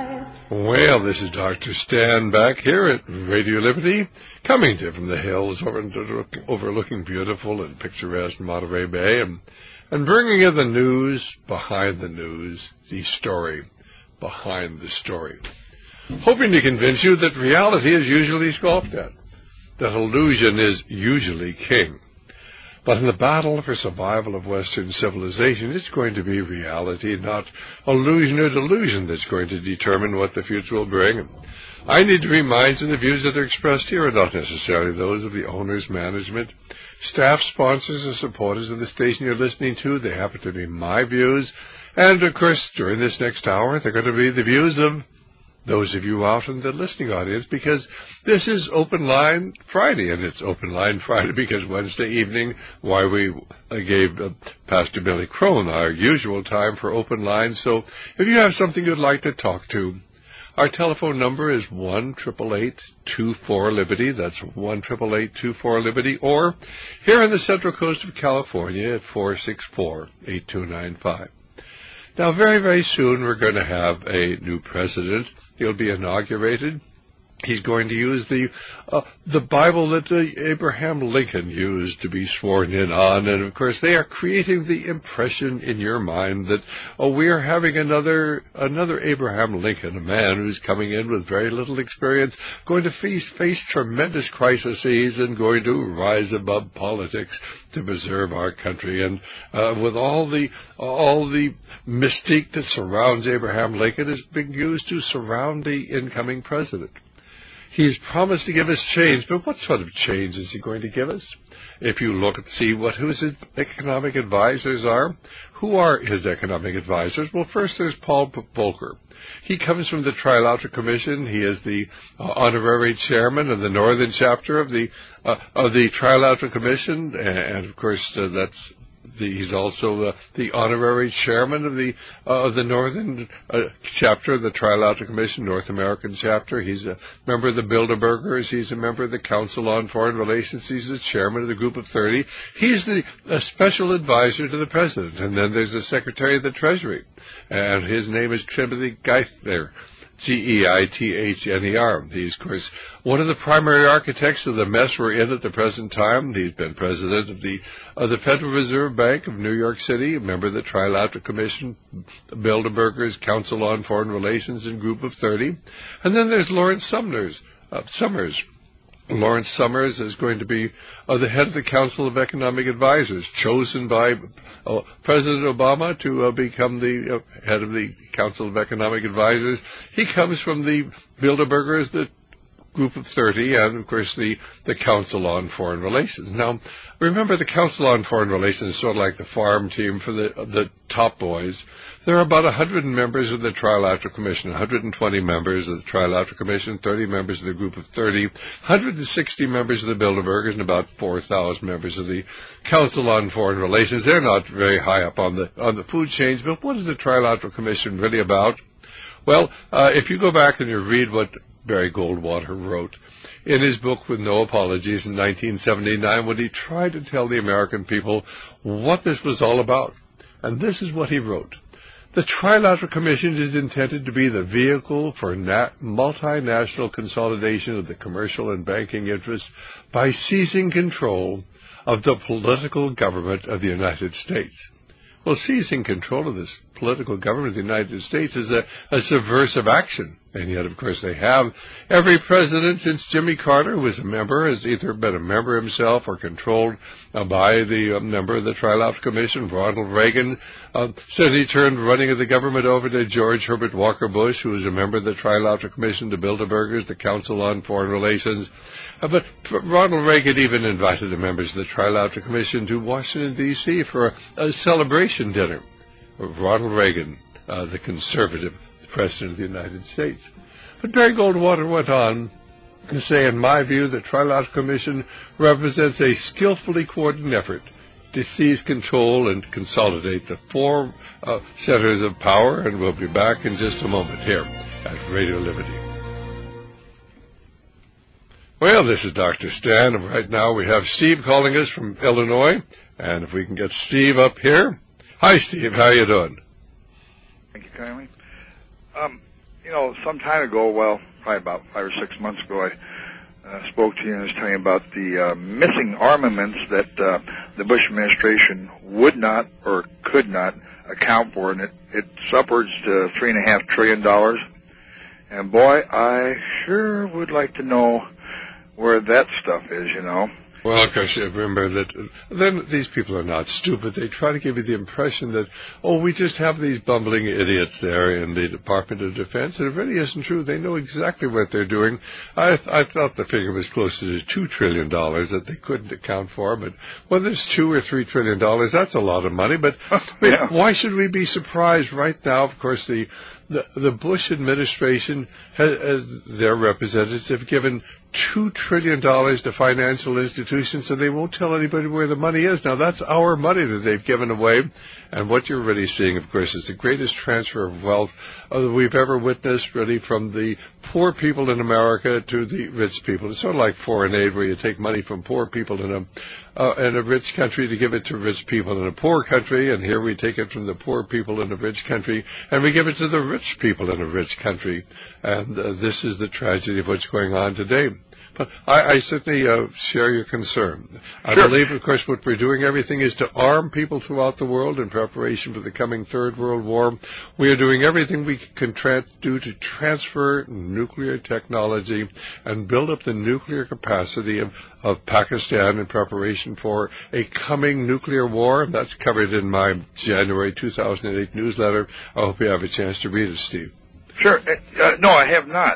Well, this is Dr. Stan back here at Radio Liberty, coming to you from the hills overlooking beautiful and picturesque Monterey Bay, and bringing you the news behind the news, the story behind the story. Hoping to convince you that reality is usually scoffed at, that illusion is usually king. But in the battle for survival of Western civilization, it's going to be reality, not illusion or delusion, that's going to determine what the future will bring. I need to remind you the views that are expressed here are not necessarily those of the owners, management, staff, sponsors, or supporters of the station you're listening to. They happen to be my views. And, of course, during this next hour, they're going to be the views of those of you out in the listening audience, because this is Open Line Friday, and it's Open Line Friday because Wednesday evening, why we gave Pastor Billy Crone our usual time for Open Line. So if you have something you'd like to talk to, our telephone number is 1-888-24-LIBERTY. That's 1-888-24-LIBERTY. Or here on the Central Coast of California at 464-8295. Now, very, very soon we're going to have a new president. He'll be inaugurated. He's going to use the Bible that Abraham Lincoln used to be sworn in on. And, of course, they are creating the impression in your mind that, we are having another Abraham Lincoln, a man who's coming in with very little experience, going to face tremendous crises and going to rise above politics to preserve our country. And with all the mystique that surrounds Abraham Lincoln is being used to surround the incoming president. He's promised to give us change, but what sort of change is he going to give us? If you look and see who his economic advisors are, who are his economic advisors? Well, first there's Paul Volcker. He comes from the Trilateral Commission. He is the honorary chairman of the northern chapter of the Trilateral Commission, and of course he's also the honorary chairman of the northern chapter of the Trilateral Commission, North American chapter. He's a member of the Bilderbergers. He's a member of the Council on Foreign Relations. He's the chairman of the Group of 30. He's a special advisor to the president. And then there's the Secretary of the Treasury, and his name is Timothy Geithner. Geithner. He's, of course, one of the primary architects of the mess we're in at the present time. He's been president of the Federal Reserve Bank of New York City, a member of the Trilateral Commission, the Bilderbergers, Council on Foreign Relations, and Group of 30. And then there's Lawrence Summers. Lawrence Summers is going to be the head of the Council of Economic Advisors, chosen by President Obama to become the head of the Council of Economic Advisors. He comes from the Bilderbergers, the Group of 30, and, of course, the Council on Foreign Relations. Now, remember, the Council on Foreign Relations is sort of like the farm team for the top boys. There are about 100 members of the Trilateral Commission, 120 members of the Trilateral Commission, 30 members of the Group of 30, 160 members of the Bilderbergers, and about 4,000 members of the Council on Foreign Relations. They're not very high up on the food chains, but what is the Trilateral Commission really about? Well, if you go back and you read what Barry Goldwater wrote in his book With No Apologies in 1979, when he tried to tell the American people what this was all about. And this is what he wrote. The Trilateral Commission is intended to be the vehicle for multinational consolidation of the commercial and banking interests by seizing control of the political government of the United States. Well, seizing control of this political government of the United States is a subversive action. And yet, of course, they have. Every president since Jimmy Carter, who was a member, has either been a member himself or controlled by the member of the Trilateral Commission. Ronald Reagan said he turned running of the government over to George Herbert Walker Bush, who was a member of the Trilateral Commission, the Bilderbergers, the Council on Foreign Relations. But Ronald Reagan even invited the members of the Trilateral Commission to Washington, D.C. for a celebration dinner. Ronald Reagan, the conservative President of the United States. But Barry Goldwater went on to say, in my view, the Trilateral Commission represents a skillfully coordinated effort to seize control and consolidate the four centers of power, and we'll be back in just a moment here at Radio Liberty. Well, this is Dr. Stan, and right now we have Steve calling us from Illinois, and if we can get Steve up here. Hi, Steve. How you doing? Thank you kindly. some time ago, well, probably about 5 or 6 months ago, I spoke to you and was telling you about the missing armaments that the Bush administration would not or could not account for, and it's upwards to $3.5 trillion. And boy, I sure would like to know where that stuff is, Well, of course, remember that then these people are not stupid. They try to give you the impression that, we just have these bumbling idiots there in the Department of Defense, and it really isn't true. They know exactly what they're doing. I thought the figure was closer to $2 trillion that they couldn't account for, but when there's $2 or $3 trillion, that's a lot of money. But why should we be surprised right now? Of course, the Bush administration, their representatives have given $2 trillion to financial institutions, so they won't tell anybody where the money is. Now, that's our money that they've given away. And what you're really seeing, of course, is the greatest transfer of wealth that we've ever witnessed, really, from the poor people in America to the rich people. It's sort of like foreign aid, where you take money from poor people in a rich country to give it to rich people in a poor country, and here we take it from the poor people in a rich country, and we give it to the rich people in a rich country. And this is the tragedy of what's going on today. But I certainly share your concern. I believe, of course, what we're doing, everything is to arm people throughout the world in preparation for the coming Third World War. We are doing everything we can do to transfer nuclear technology and build up the nuclear capacity of Pakistan in preparation for a coming nuclear war. That's covered in my January 2008 newsletter. I hope you have a chance to read it, Steve. Sure. No, I have not.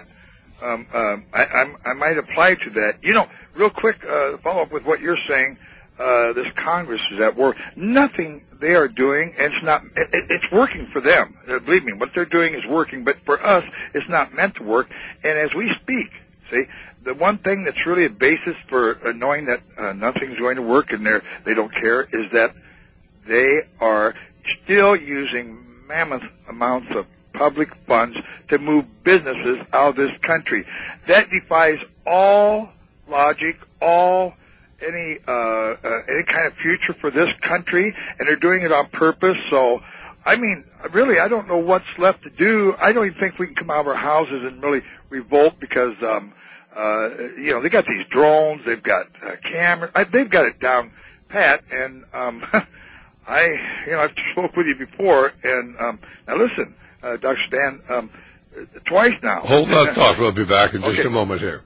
I might apply to that. Real quick, follow up with what you're saying. This Congress is at war. Nothing they are doing, and it's working for them. Believe me, what they're doing is working, but for us, it's not meant to work. And as we speak, see, the one thing that's really a basis for knowing that nothing's going to work and they don't care is that they are still using mammoth amounts of public funds to move businesses out of this country. That defies all logic, any kind of future for this country, and they're doing it on purpose. So, really, I don't know what's left to do. I don't even think we can come out of our houses and really revolt because, they got these drones, they've got cameras, they've got it down pat, and I've spoke with you before, and now listen. Dr. Stan, twice now. Hold that thought. We'll be back in just a moment here.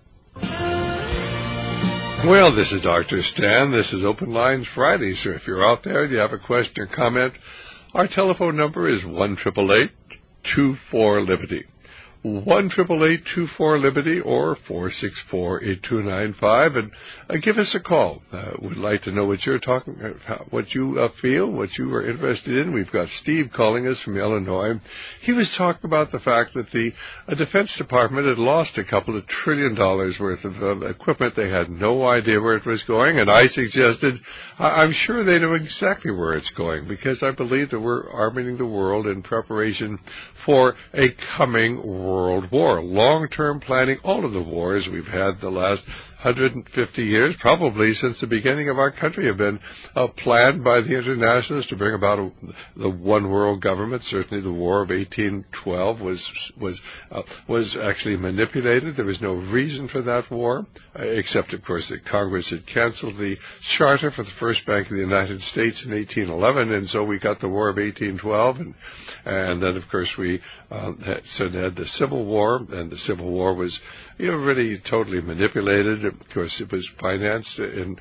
Well, this is Dr. Stan. This is Open Lines Friday. So if you're out there and you have a question or comment, our telephone number is 1-888-24-LIBERTY. 1-888-24-LIBERTY or 464-8295, and give us a call. We'd like to know what you're talking about, what you feel, what you are interested in. We've got Steve calling us from Illinois. He was talking about the fact that the Defense Department had lost a couple of $1 trillion worth of equipment. They had no idea where it was going, and I suggested, I'm sure they know exactly where it's going, because I believe that we're arming the world in preparation for a coming world war. Long-term planning, all of the wars we've had the last 150 years, probably since the beginning of our country, have been planned by the internationalists to bring about the one world government. Certainly the War of 1812 was actually manipulated. There was no reason for that war, except, of course, that Congress had canceled the charter for the First Bank of the United States in 1811, and so we got the War of 1812, and then, of course, we had the Civil War, and the Civil War was really totally manipulated. Of course, it was financed,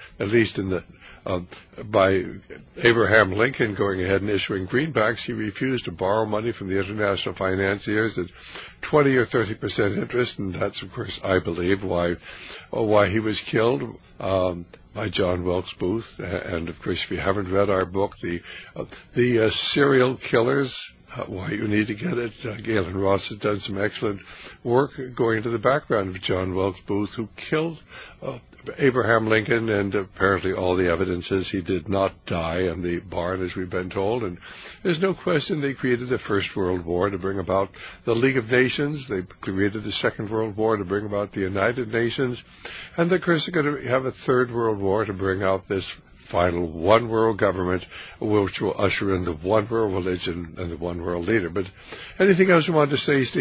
by Abraham Lincoln going ahead and issuing greenbacks. He refused to borrow money from the international financiers at 20 or 30% interest, and that's, of course, I believe, why he was killed by John Wilkes Booth. And, of course, if you haven't read our book, the serial killers, why you need to get it. Galen Ross has done some excellent work going into the background of John Wilkes Booth, who killed Abraham Lincoln, and apparently all the evidence is he did not die in the barn, as we've been told. And there's no question they created the First World War to bring about the League of Nations. They created the Second World War to bring about the United Nations. And, of course, they're going to have a Third World War to bring out this final one world government, which will usher in the one world religion and the one world leader. But anything else you wanted to say, Steve?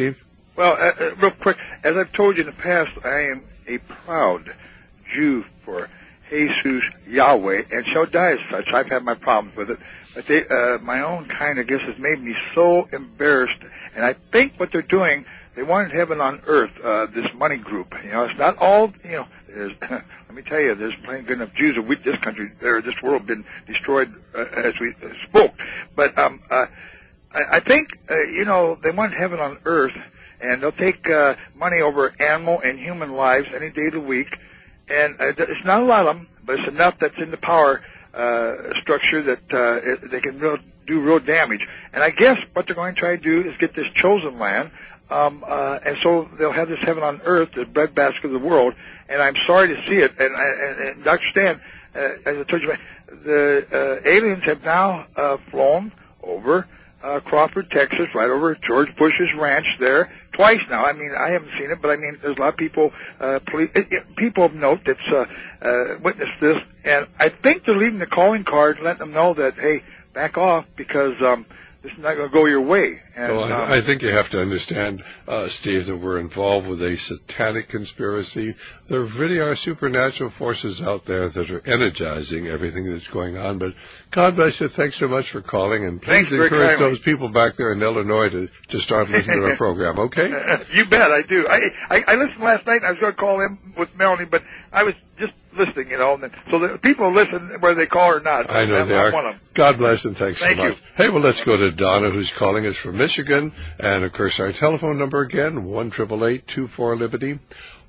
Well, real quick, as I've told you in the past, I am a proud Jew for Jesus, Yahweh, and shall die as such. I've had my problems with it, but my own kind, I guess, has made me so embarrassed. And I think what they're doing, they wanted heaven on earth. This money group, it's not all. Let me tell you, there's plenty good enough Jews of this country, this world, been destroyed as we spoke. But I think they want heaven on earth, and they'll take money over animal and human lives any day of the week. And it's not a lot of them, but it's enough that's in the power structure that they can do real damage. And I guess what they're going to try to do is get this chosen land, and so they'll have this heaven on earth, the breadbasket of the world. And I'm sorry to see it. And Dr. Stan, as I told you, the aliens have now flown over Crawford, Texas, right over George Bush's ranch there, twice now. I mean, I haven't seen it, but I mean, there's a lot of people, people of note that's witnessed this, and I think they're leaving the calling card, letting them know that, hey, back off, because this is not going to go your way. And, I think you have to understand, Steve, that we're involved with a satanic conspiracy. There really are supernatural forces out there that are energizing everything that's going on. But God bless you. Thanks so much for calling. And please encourage those people back there in Illinois to start listening to our program, okay? You bet, I do. I listened last night, and I was going to call in with Melanie, but I was just listening, and so the people listen whether they call or not. I know they are. One of them. God bless and thanks so much. You. Hey, well, let's go to Donna, who's calling us from Michigan. And, of course, our telephone number again, 1-888-24-LIBERTY,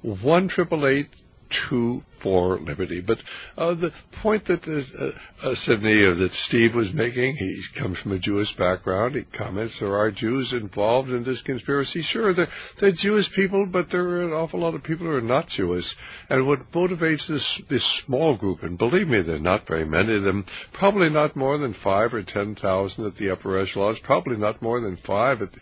1-888-24-LIBERTY. But the point that Sydney, that Steve was making, he comes from a Jewish background. He comments there are Jews involved in this conspiracy. Sure, they're Jewish people, but there are an awful lot of people who are not Jewish. And what motivates this small group, and believe me, there are not very many of them, probably not more than 5,000 or 10,000 at the upper echelons, probably not more than 5,000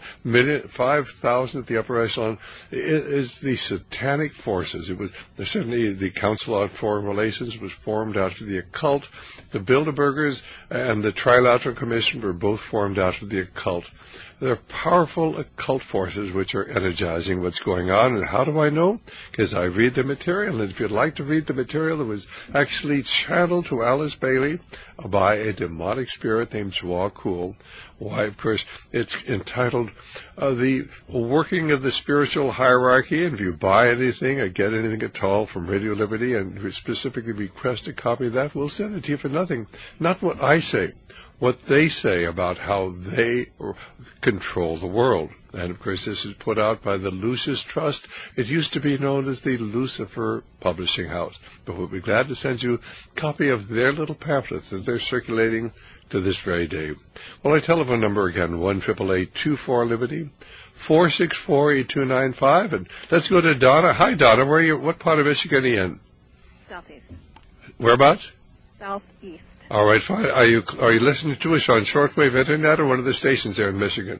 at the upper echelon, is the satanic forces. It was certainly the Council on Foreign Relations was formed out of the occult. The Bilderbergers and the Trilateral Commission were both formed out of the occult. They're powerful occult forces which are energizing what's going on. And how do I know? Because I read the material. And if you'd like to read the material, it was actually channeled to Alice Bailey by a demonic spirit named Joao Kuhl. Why, of course, it's entitled The Working of the Spiritual Hierarchy. And if you buy anything or get anything at all from Radio Liberty and specifically request a copy of that, we'll send it to you for nothing. Not what I say, what they say about how they control the world. And, of course, this is put out by the Lucis Trust. It used to be known as the Lucifer Publishing House. But we'll be glad to send you a copy of their little pamphlet that they're circulating to this very day. Well, our telephone number again, 1-888-24-LIBERTY, 464-8295. And let's go to Donna. Hi, Donna. Where are you? What part of Michigan are you in? Southeast. Whereabouts? Southeast. All right, fine. Are you listening to us on shortwave internet or one of the stations there in Michigan?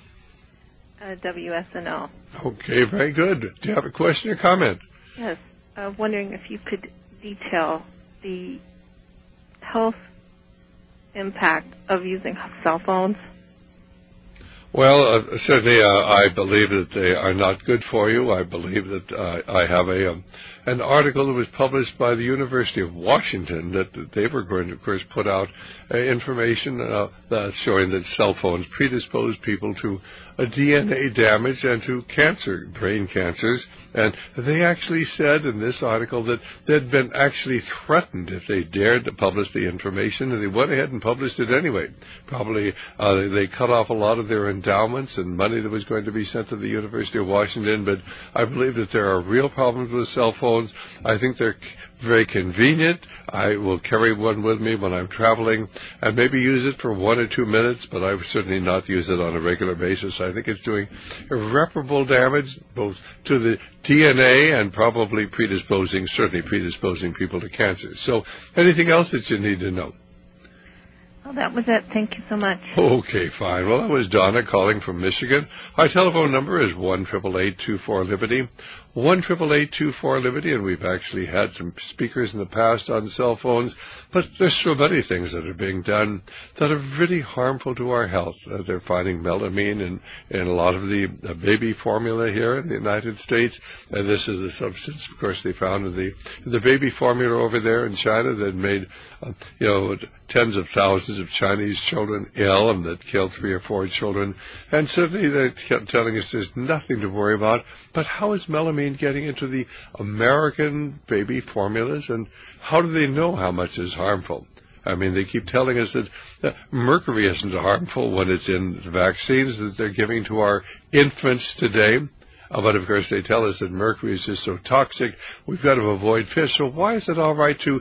WSNL. Okay, very good. Do you have a question or comment? Yes. Wondering if you could detail the health impact of using cell phones. Well, certainly I believe that they are not good for you. I believe that I have an article that was published by the University of Washington that they were going to, of course, put out information showing that cell phones predispose people to DNA damage and to cancer, brain cancers. And they actually said in this article that they'd been actually threatened if they dared to publish the information, and they went ahead and published it anyway. Probably they cut off a lot of their endowments and money that was going to be sent to the University of Washington, but I believe that there are real problems with cell phones. I think they're very convenient. I will carry one with me when I'm traveling and maybe use it for 1 or 2 minutes, but I would certainly not use it on a regular basis. I think it's doing irreparable damage both to the DNA and probably certainly predisposing people to cancer. So anything else that you need to know? Oh, that was it. Thank you so much. Okay, fine. Well, that was Donna calling from Michigan. Our telephone number is 1-888-24-LIBERTY, 1-888-24-LIBERTY, and we've actually had some speakers in the past on cell phones, but there's so many things that are being done that are really harmful to our health. They're finding melamine in a lot of the baby formula here in the United States, and this is a substance, of course, they found in the baby formula over there in China that made, tens of thousands of Chinese children ill and that killed 3 or 4 children. And certainly they kept telling us there's nothing to worry about. But how is melamine getting into the American baby formulas, and how do they know how much is harmful? I mean, they keep telling us that mercury isn't harmful when it's in the vaccines that they're giving to our infants today. But of course, they tell us that mercury is just so toxic, we've got to avoid fish. So why is it all right to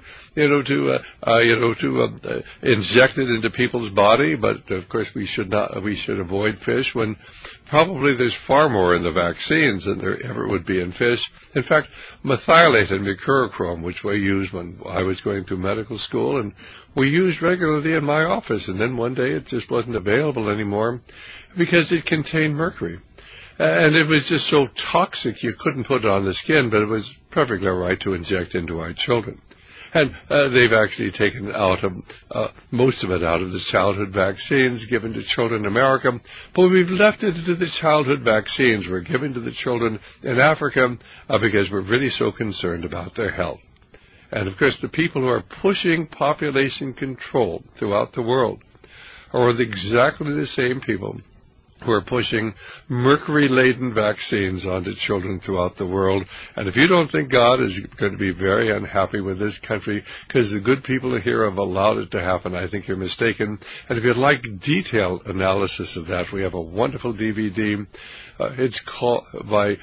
inject it into people's body? But of course, we should avoid fish when probably there's far more in the vaccines than there ever would be in fish. In fact, methylate and mercurochrome, which we used when I was going through medical school, and we used regularly in my office, and then one day it just wasn't available anymore because it contained mercury. And it was just so toxic you couldn't put it on the skin, but it was perfectly all right to inject into our children. And they've actually taken out most of it out of the childhood vaccines given to children in America, but we've left it into the childhood vaccines we're giving to the children in Africa because we're really so concerned about their health. And, of course, the people who are pushing population control throughout the world are exactly the same people who are pushing mercury-laden vaccines onto children throughout the world. And if you don't think God is going to be very unhappy with this country because the good people here have allowed it to happen, I think you're mistaken. And if you'd like detailed analysis of that, we have a wonderful DVD. It's called by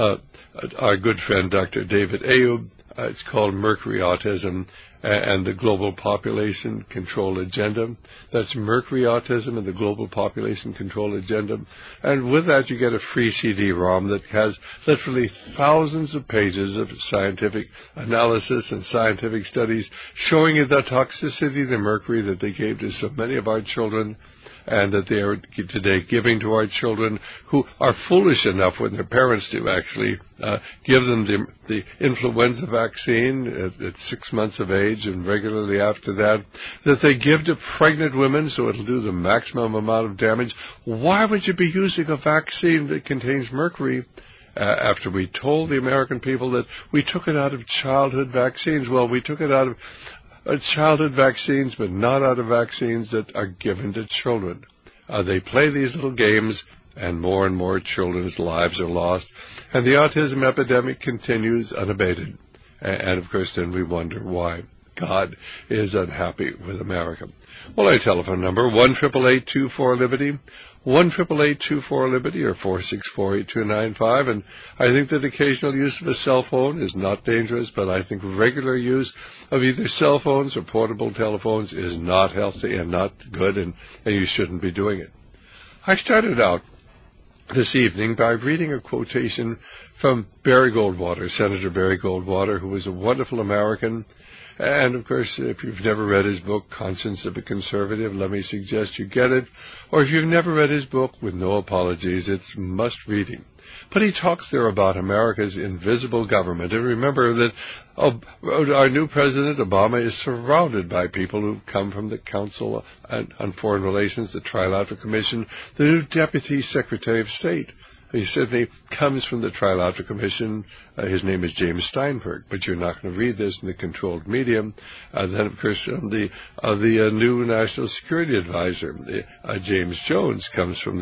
our good friend Dr. David Ayub. It's called Mercury Autism and the Global Population Control Agenda. That's Mercury Autism and the Global Population Control Agenda. And with that, you get a free CD-ROM that has literally thousands of pages of scientific analysis and scientific studies showing you the toxicity of the mercury that they gave to so many of our children, and that they are today giving to our children who are foolish enough when their parents do actually give them the influenza vaccine at 6 months of age and regularly after that they give to pregnant women so it'll do the maximum amount of damage. Why would you be using a vaccine that contains mercury after we told the American people that we took it out of childhood vaccines? Well, we took it out of childhood vaccines, but not out of vaccines that are given to children. They play these little games, and more children's lives are lost. And the autism epidemic continues unabated. And of course, then we wonder why God is unhappy with America. Well, our telephone number, 1-888-24-LIBERTY, 1-888-24-LIBERTY, or 464-8295. And I think that occasional use of a cell phone is not dangerous, but I think regular use of either cell phones or portable telephones is not healthy and not good, and you shouldn't be doing it. I started out this evening by reading a quotation from Barry Goldwater, Senator Barry Goldwater, who was a wonderful American. And, of course, if you've never read his book, Conscience of a Conservative, let me suggest you get it. Or if you've never read his book, with no apologies, it's must-reading. But he talks there about America's invisible government. And remember that our new President, Obama, is surrounded by people who come from the Council on Foreign Relations, the Trilateral Commission, the new Deputy Secretary of State. He certainly comes from the Trilateral Commission. His name is James Steinberg, but you're not going to read this in the controlled media. Then, of course, the new National Security Advisor, James Jones, comes from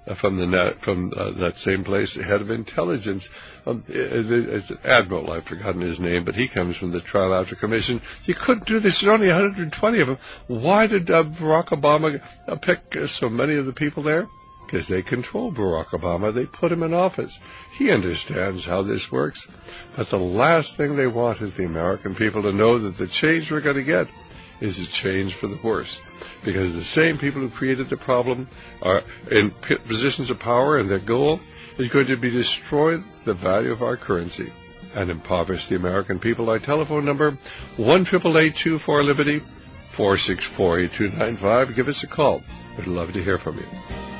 that same place, the head of intelligence. It's an admiral, I've forgotten his name, but he comes from the Trilateral Commission. You couldn't do this. There's only 120 of them. Why did Barack Obama pick so many of the people there? Because they control Barack Obama. They put him in office. He understands how this works. But the last thing they want is the American people to know that the change we're going to get is a change for the worse. Because the same people who created the problem are in positions of power, and their goal is going to be to destroy the value of our currency and impoverish the American people. Our telephone number, 1-888-24-LIBERTY, 464-8295. Give us a call. We'd love to hear from you.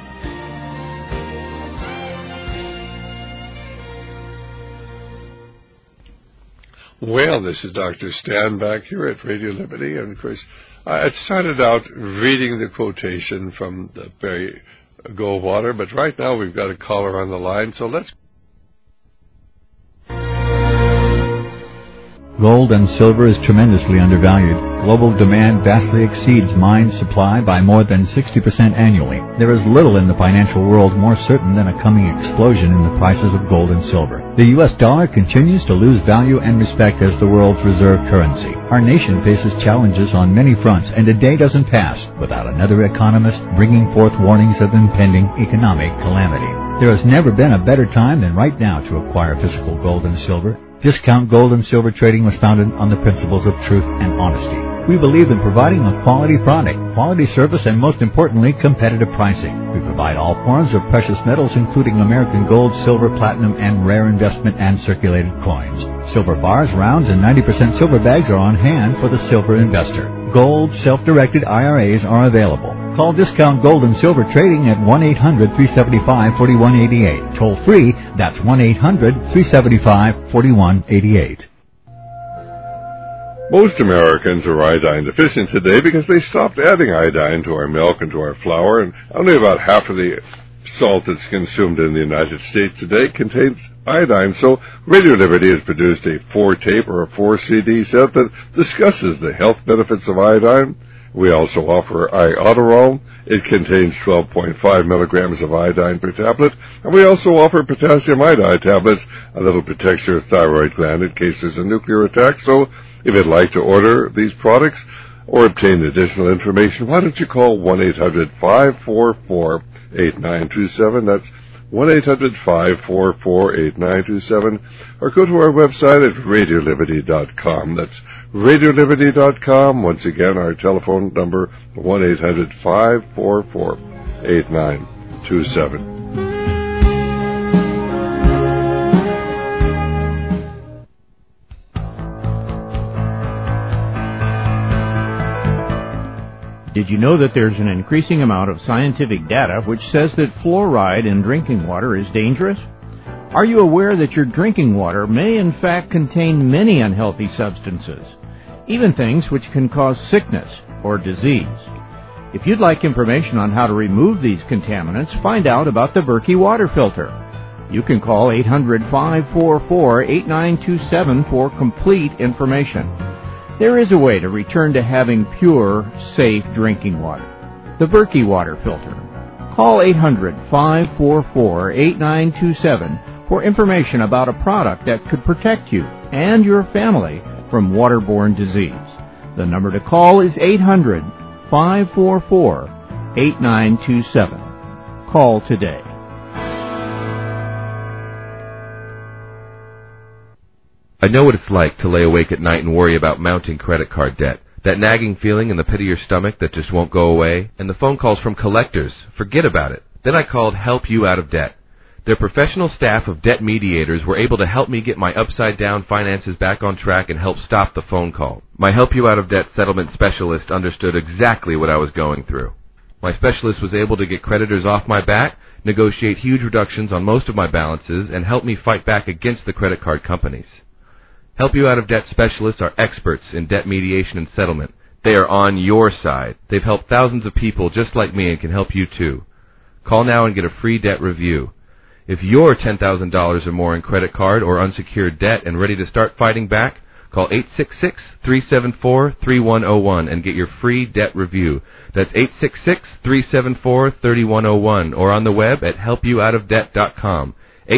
Well, this is Dr. Stan back here at Radio Liberty, and of course, I started out reading the quotation from the Barry Goldwater, but right now we've got a caller on the line, so let's... Gold and silver is tremendously undervalued. Global demand vastly exceeds mine supply by more than 60% annually. There is little in the financial world more certain than a coming explosion in the prices of gold and silver. The U.S. dollar continues to lose value and respect as the world's reserve currency. Our nation faces challenges on many fronts, and a day doesn't pass without another economist bringing forth warnings of impending economic calamity. There has never been a better time than right now to acquire physical gold and silver. Discount Gold and Silver Trading was founded on the principles of truth and honesty. We believe in providing a quality product, quality service, and most importantly, competitive pricing. We provide all forms of precious metals, including American gold, silver, platinum, and rare investment and circulated coins. Silver bars, rounds, and 90% silver bags are on hand for the silver investor. Gold, self-directed IRAs are available. Call Discount Gold and Silver Trading at 1-800-375-4188. Toll free, that's 1-800-375-4188. Most Americans are iodine deficient today because they stopped adding iodine to our milk and to our flour, and only about half of the salt that's consumed in the United States today contains iodine. So Radio Liberty has produced a 4-tape or a 4-CD set that discusses the health benefits of iodine. We also offer Iodoral. It contains 12.5 milligrams of iodine per tablet. And we also offer potassium iodide tablets, and that'll protect your thyroid gland in case there's a nuclear attack. So if you'd like to order these products or obtain additional information, why don't you call 1-800-544-8927. That's 1-800-544-8927. Or go to our website at radioliberty.com. That's radioliberty.com. Once again, our telephone number, 1-800-544-8927. Did you know that there's an increasing amount of scientific data which says that fluoride in drinking water is dangerous? Are you aware that your drinking water may in fact contain many unhealthy substances, even things which can cause sickness or disease? If you'd like information on how to remove these contaminants, find out about the Berkey water filter. You can call 800-544-8927 for complete information. There is a way to return to having pure, safe drinking water. The Berkey water filter. Call 800-544-8927 for information about a product that could protect you and your family from waterborne disease. The number to call is 800-544-8927. Call today. I know what it's like to lay awake at night and worry about mounting credit card debt. That nagging feeling in the pit of your stomach that just won't go away. And the phone calls from collectors. Forget about it. Then I called Help You Out of Debt. Their professional staff of debt mediators were able to help me get my upside-down finances back on track and help stop the phone call. My Help You Out of Debt settlement specialist understood exactly what I was going through. My specialist was able to get creditors off my back, negotiate huge reductions on most of my balances, and help me fight back against the credit card companies. Help You Out of Debt specialists are experts in debt mediation and settlement. They are on your side. They've helped thousands of people just like me and can help you too. Call now and get a free debt review. If you're $10,000 or more in credit card or unsecured debt and ready to start fighting back, call 866-374-3101 and get your free debt review. That's 866-374-3101 or on the web at helpyououtofdebt.com.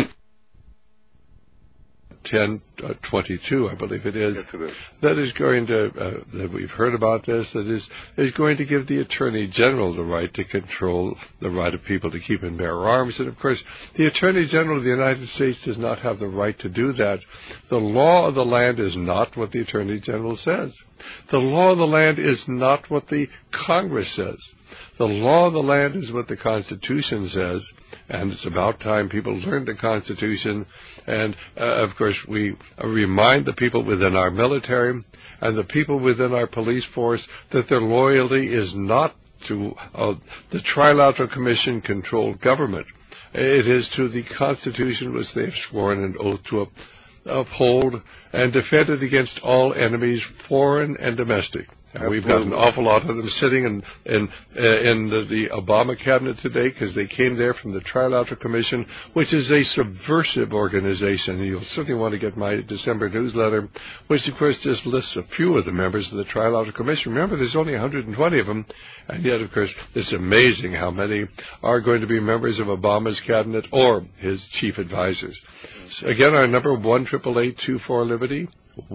1022, I believe it is. Yes, it is. That is going to, that we've heard about this, that is going to give the Attorney General the right to control the right of people to keep and bear arms. And, of course, the Attorney General of the United States does not have the right to do that. The law of the land is not what the Attorney General says. The law of the land is not what the Congress says. The law of the land is what the Constitution says, and it's about time people learned the Constitution. And, of course, we remind the people within our military and the people within our police force that their loyalty is not to the Trilateral Commission-controlled government. It is to the Constitution which they have sworn an oath to uphold and defend it against all enemies, foreign and domestic. And we've got an awful lot of them sitting in the Obama cabinet today because they came there from the Trilateral Commission, which is a subversive organization. And you'll certainly want to get my December newsletter, which, of course, just lists a few of the members of the Trilateral Commission. Remember, there's only 120 of them, and yet, of course, it's amazing how many are going to be members of Obama's cabinet or his chief advisors. So again, our number, 1-888-24-LIBERTY.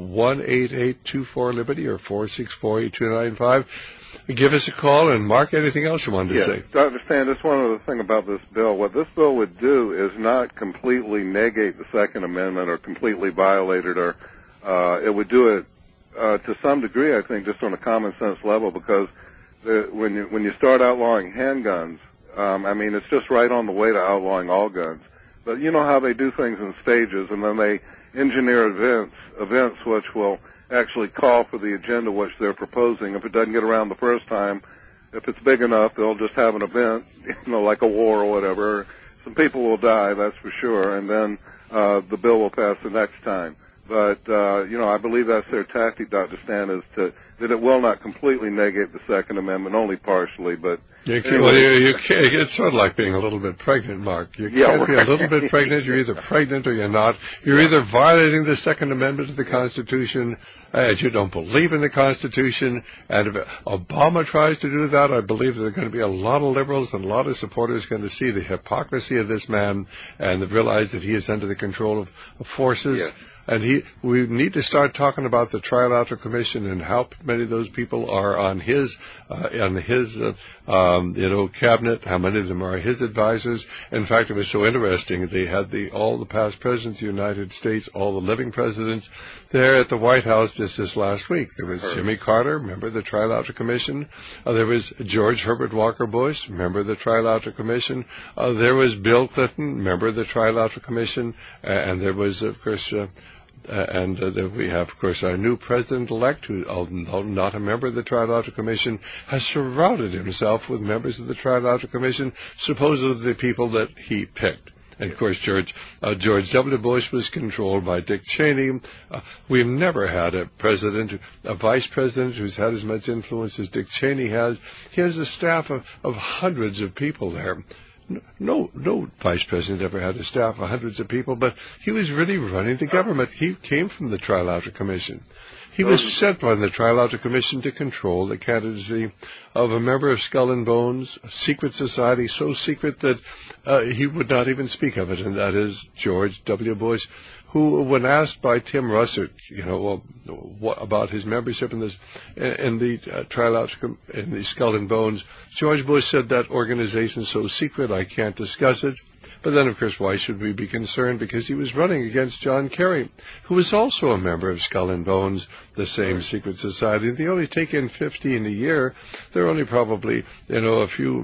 1-888-24-LIBERTY or 464-8295. Give us a call, and Mark, anything else you wanted to say? Dr. Stan, just one other thing about this bill. What this bill would do is not completely negate the Second Amendment or completely violate it, or it would do it to some degree, I think, just on a common sense level, because when you start outlawing handguns, I mean, it's just right on the way to outlawing all guns. But you know how they do things in stages, and then they engineer events which will actually call for the agenda which they're proposing. If it doesn't get around the first time, if it's big enough, they'll just have an event, like a war or whatever. Some people will die, that's for sure, and then the bill will pass the next time. But, I believe that's their tactic, Dr. Stan, is that it will not completely negate the Second Amendment, only partially, but... You can't, it's sort of like being a little bit pregnant, Mark. You can't be a little bit pregnant. You're either pregnant or you're not. You're either violating the Second Amendment of the Constitution, and you don't believe in the Constitution. And if Obama tries to do that, I believe there are going to be a lot of liberals and a lot of supporters going to see the hypocrisy of this man and realize that he is under the control of forces. Yes. And we need to start talking about the Trilateral Commission and how many of those people are on his cabinet, how many of them are his advisors. In fact, it was so interesting. They had all the past presidents of the United States, all the living presidents, there at the White House just this last week. There was Jimmy Carter, member of the Trilateral Commission. There was George Herbert Walker Bush, member of the Trilateral Commission. There was Bill Clinton, member of the Trilateral Commission. And there was, of course... then we have, of course, our new president-elect, who, although not a member of the Trilateral Commission, has surrounded himself with members of the Trilateral Commission, supposedly the people that he picked. And, of course, George W. Bush was controlled by Dick Cheney. We've never had a vice president who's had as much influence as Dick Cheney has. He has a staff of hundreds of people there. No vice president ever had a staff of hundreds of people, but he was really running the government. He came from the Trilateral Commission. He was sent by the Trilateral Commission to control the candidacy of a member of Skull and Bones, a secret society, so secret that he would not even speak of it, and that is George W. Bush, who, when asked by Tim Russert, what about his membership in the Trilateral, in the Skull and Bones, George Bush said that organization is so secret I can't discuss it. But then, of course, why should we be concerned? Because he was running against John Kerry, who was also a member of Skull and Bones, the same secret society. And they only take in 15 a year. There are only probably, a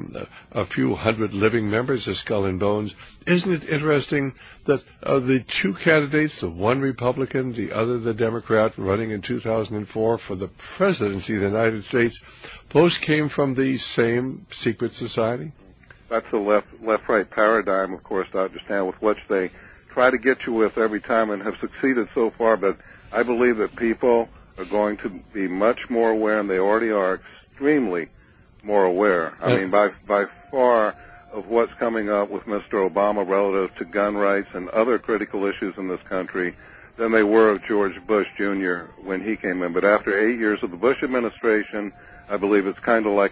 few hundred living members of Skull and Bones. Isn't it interesting that the two candidates, the one Republican, the other the Democrat, running in 2004 for the presidency of the United States, both came from the same secret society? That's the left-right paradigm, of course, to understand, with which they try to get you with every time and have succeeded so far. But I believe that people are going to be much more aware, and they already are extremely more aware. I mean, by far of what's coming up with Mr. Obama relative to gun rights and other critical issues in this country than they were of George Bush Jr. when he came in. But after 8 years of the Bush administration, I believe it's kind of like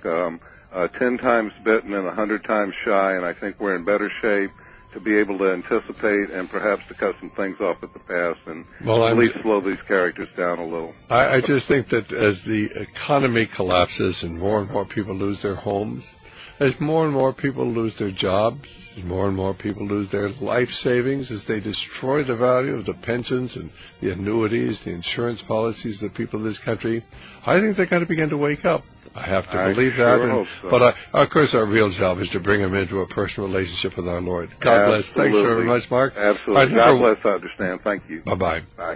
10 times bitten and 100 times shy, and I think we're in better shape to be able to anticipate and perhaps to cut some things off at the pass and at least slow these characters down a little. I just think that as the economy collapses and more people lose their homes, as more and more people lose their jobs, as more and more people lose their life savings, as they destroy the value of the pensions and the annuities, the insurance policies of the people of this country, I think they're going to begin to wake up. I have to believe that. Hope so. But of course, our real job is to bring them into a personal relationship with our Lord. God bless. Thanks very much, Mark. Absolutely. God bless. I understand. Thank you. Bye-bye. Bye.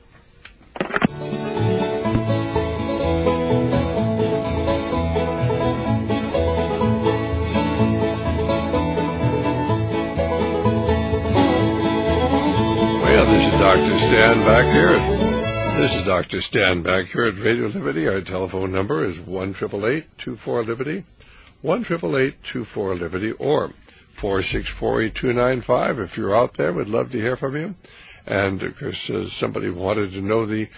Well, this is Dr. Stan back here. This is Dr. Stan back here at Radio Liberty. Our telephone number is 1-888-24-LIBERTY, 1-888-24-LIBERTY, or 464-8295. If you're out there, we'd love to hear from you. And of course, somebody wanted to know the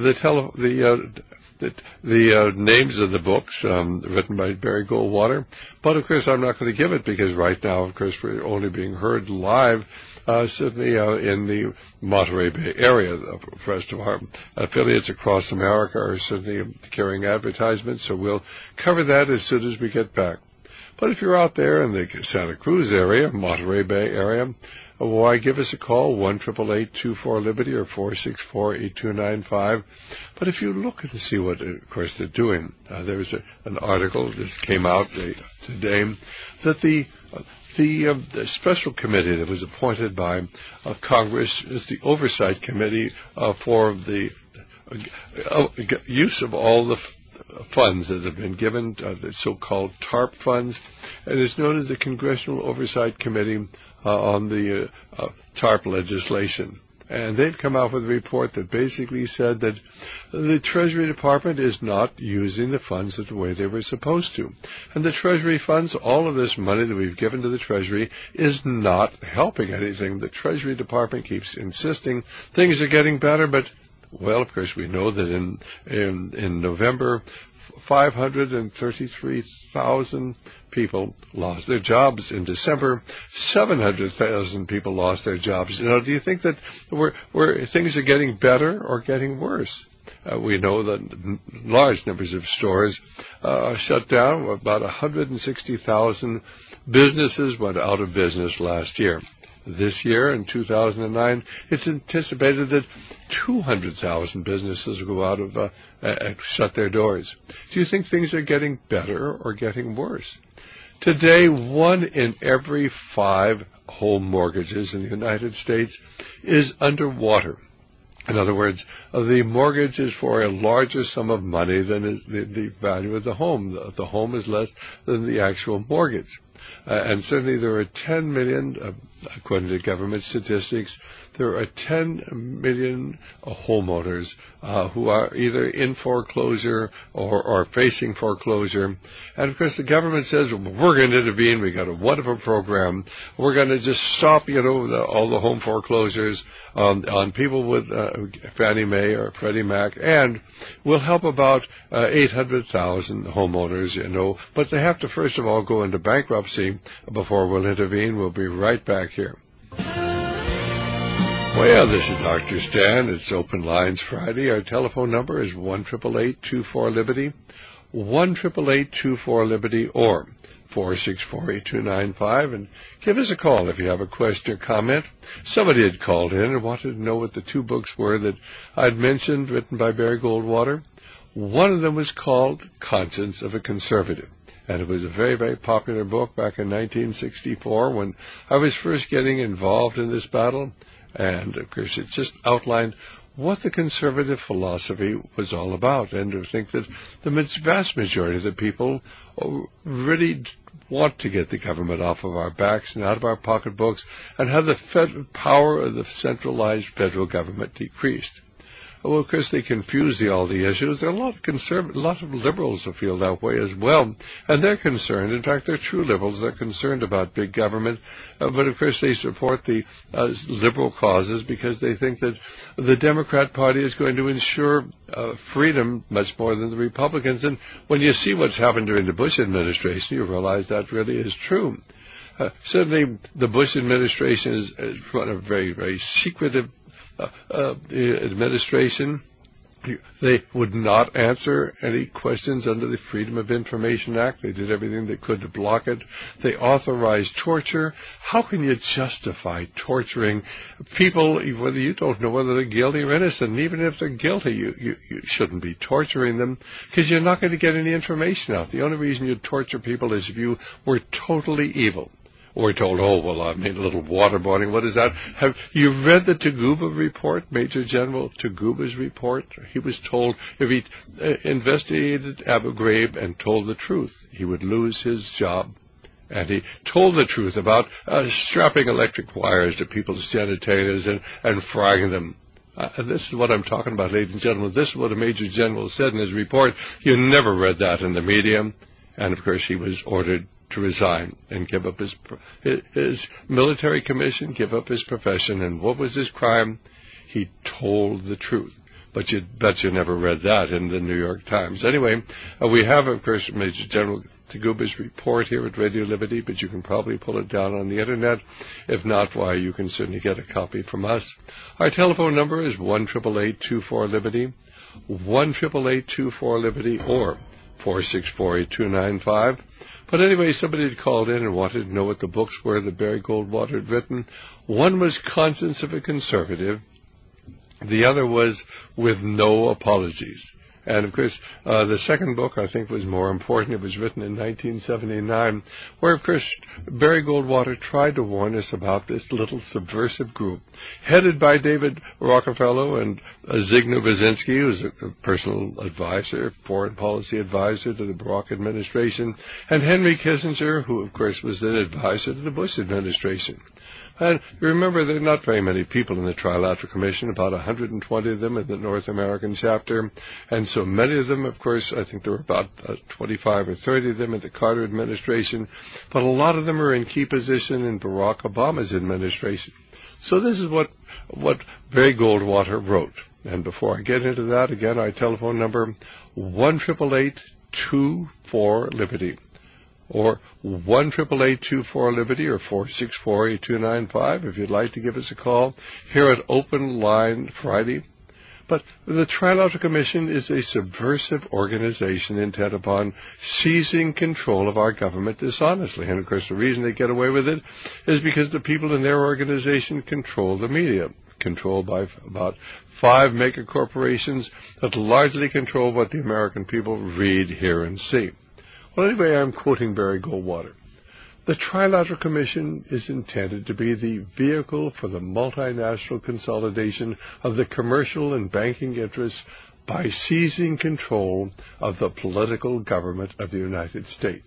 names of the books written by Barry Goldwater. But of course, I'm not going to give it because right now, of course, we're only being heard live. Certainly in the Monterey Bay area. The rest of our affiliates across America are certainly carrying advertisements, so we'll cover that as soon as we get back. But if you're out there in the Santa Cruz area, Monterey Bay area, why give us a call, 1-888-24-LIBERTY or 464-8295. But if you look and see what, of course, they're doing, there was an article that came out today that the special committee that was appointed by Congress is the Oversight Committee for the use of all the funds that have been given, the so-called TARP funds, and is known as the Congressional Oversight Committee on the TARP legislation. And they've come out with a report that basically said that the Treasury Department is not using the funds the way they were supposed to. And the Treasury funds, all of this money that we've given to the Treasury, is not helping anything. The Treasury Department keeps insisting things are getting better, but, well, of course, we know that in November, 533,000 people lost their jobs. In December, 700,000 people lost their jobs. Now, do you think that things are getting better or getting worse? We know that large numbers of stores are shut down. About 160,000 businesses went out of business last year. This year, in 2009, it's anticipated that 200,000 businesses will go out of shut their doors. Do you think things are getting better or getting worse? Today, 1 in every 5 home mortgages in the United States is underwater. In other words, the mortgage is for a larger sum of money than is the value of the home. The home is less than the actual mortgage. And certainly there are 10 million, according to government statistics, there are 10 million homeowners who are either in foreclosure or facing foreclosure. And, of course, the government says, well, we're going to intervene. We've got a wonderful program. We're going to just stop, all the home foreclosures on people with Fannie Mae or Freddie Mac, and we'll help about 800,000 homeowners, but they have to, first of all, go into bankruptcy before we'll intervene. We'll be right back here. Well, this is Dr. Stan. It's Open Lines Friday. Our telephone number is 1-888-24-LIBERTY, 1-888-24-LIBERTY, or 464-8295, and give us a call if you have a question or comment. Somebody had called in and wanted to know what the 2 books were that I'd mentioned, written by Barry Goldwater. One of them was called Conscience of a Conservative. And it was a very, very popular book back in 1964 when I was first getting involved in this battle. And, of course, it just outlined what the conservative philosophy was all about, and to think that the vast majority of the people really want to get the government off of our backs and out of our pocketbooks and have the power of the centralized federal government decreased. Well, of course, they confuse all the issues. There are a lot of liberals who feel that way as well, and they're concerned. In fact, they're true liberals. They're concerned about big government, but of course they support the liberal causes because they think that the Democrat Party is going to ensure freedom much more than the Republicans. And when you see what's happened during the Bush administration, you realize that really is true. Certainly, the Bush administration is run a very, very secretive administration, They would not answer any questions under the Freedom of Information Act. They did everything they could to block it. They authorized torture. How can you justify torturing people, whether you don't know whether they're guilty or innocent? And even if they're guilty, you shouldn't be torturing them, because you're not going to get any information out. The only reason you torture people is if you were totally evil. Or we're told, oh, well, I made a little waterboarding. What is that? Have you read the Taguba report, Major General Taguba's report? He was told if he investigated Abu Ghraib and told the truth, he would lose his job. And he told the truth about strapping electric wires to people's genitals and frying them. This is what I'm talking about, ladies and gentlemen. This is what a Major General said in his report. You never read that in the media. And, of course, he was ordered to resign and give up his military commission, give up his profession. And what was his crime? He told the truth. But you bet you never read that in the New York Times. Anyway, we have, of course, Major General Taguba's report here at Radio Liberty, but you can probably pull it down on the Internet. If not, why, you can certainly get a copy from us. Our telephone number is 1-888-24-LIBERTY, 1-888-24-LIBERTY, or 464-8295. But anyway, somebody had called in and wanted to know what the books were that Barry Goldwater had written. One was Conscience of a Conservative. The other was With No Apologies. And, of course, the second book, I think, was more important. It was written in 1979, where, of course, Barry Goldwater tried to warn us about this little subversive group, headed by David Rockefeller and Zygmunt Brzezinski, who's a personal advisor, foreign policy advisor to the Barack administration, and Henry Kissinger, who, of course, was an advisor to the Bush administration. And remember, there are not very many people in the Trilateral Commission, about 120 of them in the North American chapter, and so many of them, of course, I think there were about 25 or 30 of them in the Carter administration, but a lot of them are in key position in Barack Obama's administration. So this is what Barry Goldwater wrote. And before I get into that, again, our telephone number, 1-888-24-LIBERTY. Or 1-888-24-LIBERTY or 464-8295 if you'd like to give us a call here at Open Line Friday. But the Trilateral Commission is a subversive organization intent upon seizing control of our government dishonestly. And, of course, the reason they get away with it is because the people in their organization control the media, controlled by about 5 mega corporations that largely control what the American people read, hear, and see. Well, anyway, I'm quoting Barry Goldwater. The Trilateral Commission is intended to be the vehicle for the multinational consolidation of the commercial and banking interests by seizing control of the political government of the United States.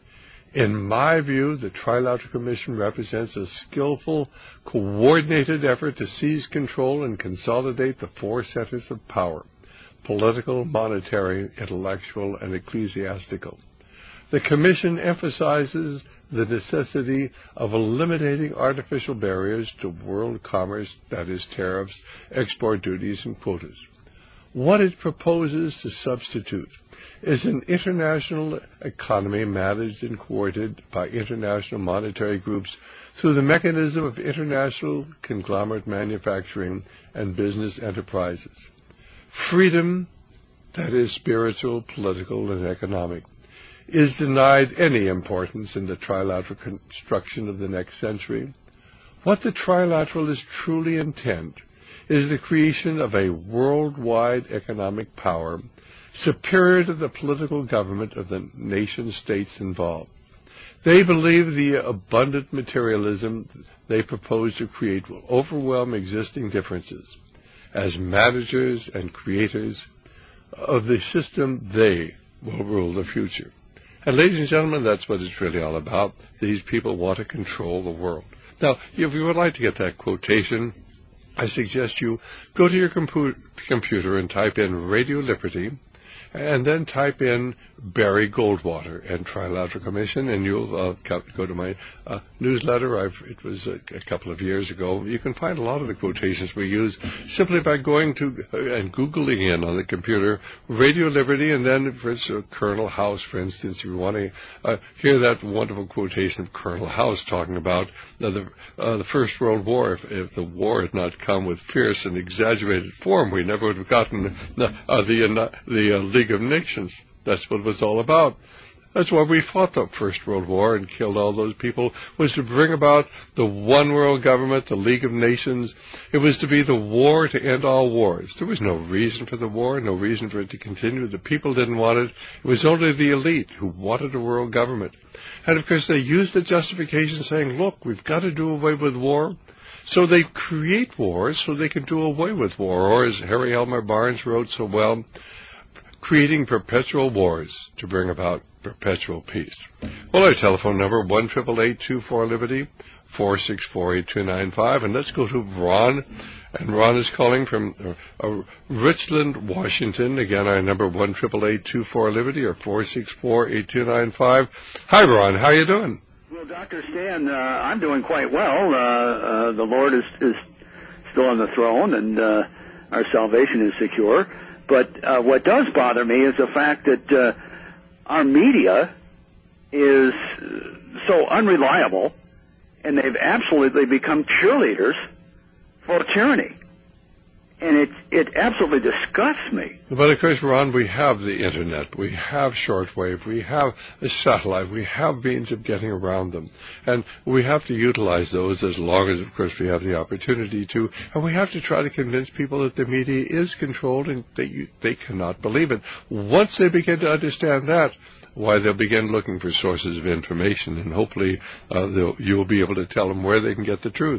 In my view, the Trilateral Commission represents a skillful, coordinated effort to seize control and consolidate the 4 centers of power: political, monetary, intellectual, and ecclesiastical. The Commission emphasizes the necessity of eliminating artificial barriers to world commerce, that is, tariffs, export duties, and quotas. What it proposes to substitute is an international economy managed and coordinated by international monetary groups through the mechanism of international conglomerate manufacturing and business enterprises. Freedom, that is, spiritual, political, and economic, is denied any importance in the trilateral construction of the next century. What the trilateralists truly intend is the creation of a worldwide economic power superior to the political government of the nation-states involved. They believe the abundant materialism they propose to create will overwhelm existing differences. As managers and creators of the system, they will rule the future. And, ladies and gentlemen, that's what it's really all about. These people want to control the world. Now, if you would like to get that quotation, I suggest you go to your computer and type in Radio Liberty and then type in Barry Goldwater and Trilateral Commission, and you'll go to my newsletter. It was a couple of years ago. You can find a lot of the quotations we use simply by going to and Googling in on the computer Radio Liberty, and then for Colonel House, for instance, if you want to hear that wonderful quotation of Colonel House talking about the First World War. If the war had not come with fierce and exaggerated form, we never would have gotten the League of Nations. That's what it was all about. That's why we fought the First World War and killed all those people, was to bring about the one world government, the League of Nations. It was to be the war to end all wars. There was no reason for the war, no reason for it to continue. The people didn't want it. It was only the elite who wanted a world government. And, of course, they used the justification saying, look, we've got to do away with war. So they create wars so they can do away with war. Or, as Harry Elmer Barnes wrote so well, creating perpetual wars to bring about perpetual peace. Well, our telephone number, 1-888-24-LIBERTY, 464-8295. And let's go to Ron. And Ron is calling from Richland, Washington. Again, our number, 1-888-24-LIBERTY or 464-8295. Hi, Ron. How are you doing? Well, Dr. Stan, I'm doing quite well. The Lord is still on the throne, and our salvation is secure. But what does bother me is the fact that our media is so unreliable, and they've absolutely become cheerleaders for tyranny. And it absolutely disgusts me. But, of course, Ron, we have the Internet. We have shortwave. We have the satellite. We have means of getting around them. And we have to utilize those as long as, of course, we have the opportunity to. And we have to try to convince people that the media is controlled and they cannot believe it. Once they begin to understand that, why, they'll begin looking for sources of information, and hopefully you'll be able to tell them where they can get the truth.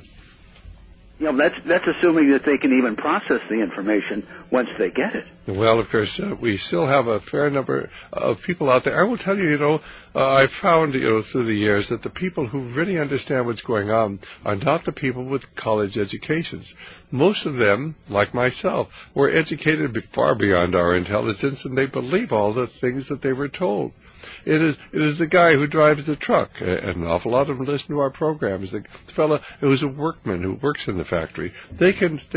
You know, that's assuming that they can even process the information once they get it. Well, of course, we still have a fair number of people out there. I will tell you, I've found, through the years that the people who really understand what's going on are not the people with college educations. Most of them, like myself, were educated far beyond our intelligence, and they believe all the things that they were told. It is the guy who drives the truck, and an awful lot of them listen to our programs. The fellow who is a workman who works in the factory. They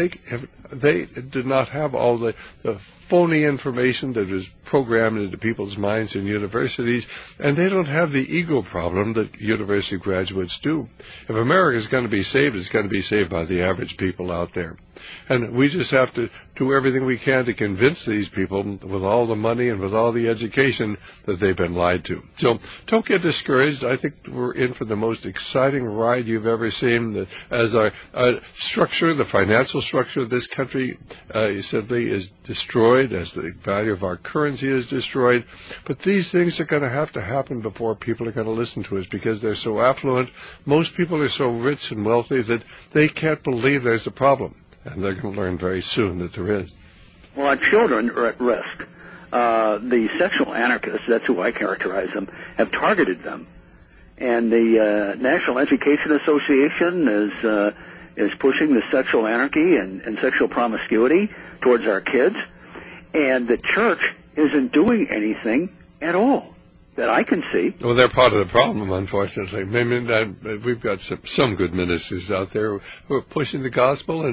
did not have all the phony information that is programmed into people's minds in universities, and they don't have the ego problem that university graduates do. If America is going to be saved, it's going to be saved by the average people out there. And we just have to do everything we can to convince these people with all the money and with all the education that they've been lied to. So don't get discouraged. I think we're in for the most exciting ride you've ever seen. As our structure, the financial structure of this country simply is destroyed, as the value of our currency is destroyed. But these things are going to happen before people are going to listen to us, because they're so affluent. Most people are so rich and wealthy that they can't believe there's a problem. And they're going to learn very soon that there is. Well, our children are at risk. The sexual anarchists, that's who I characterize them, have targeted them. And the National Education Association is pushing the sexual anarchy and sexual promiscuity towards our kids. And the church isn't doing anything at all that I can see. Well, they're part of the problem, unfortunately. We've got some good ministers out there who are pushing the gospel,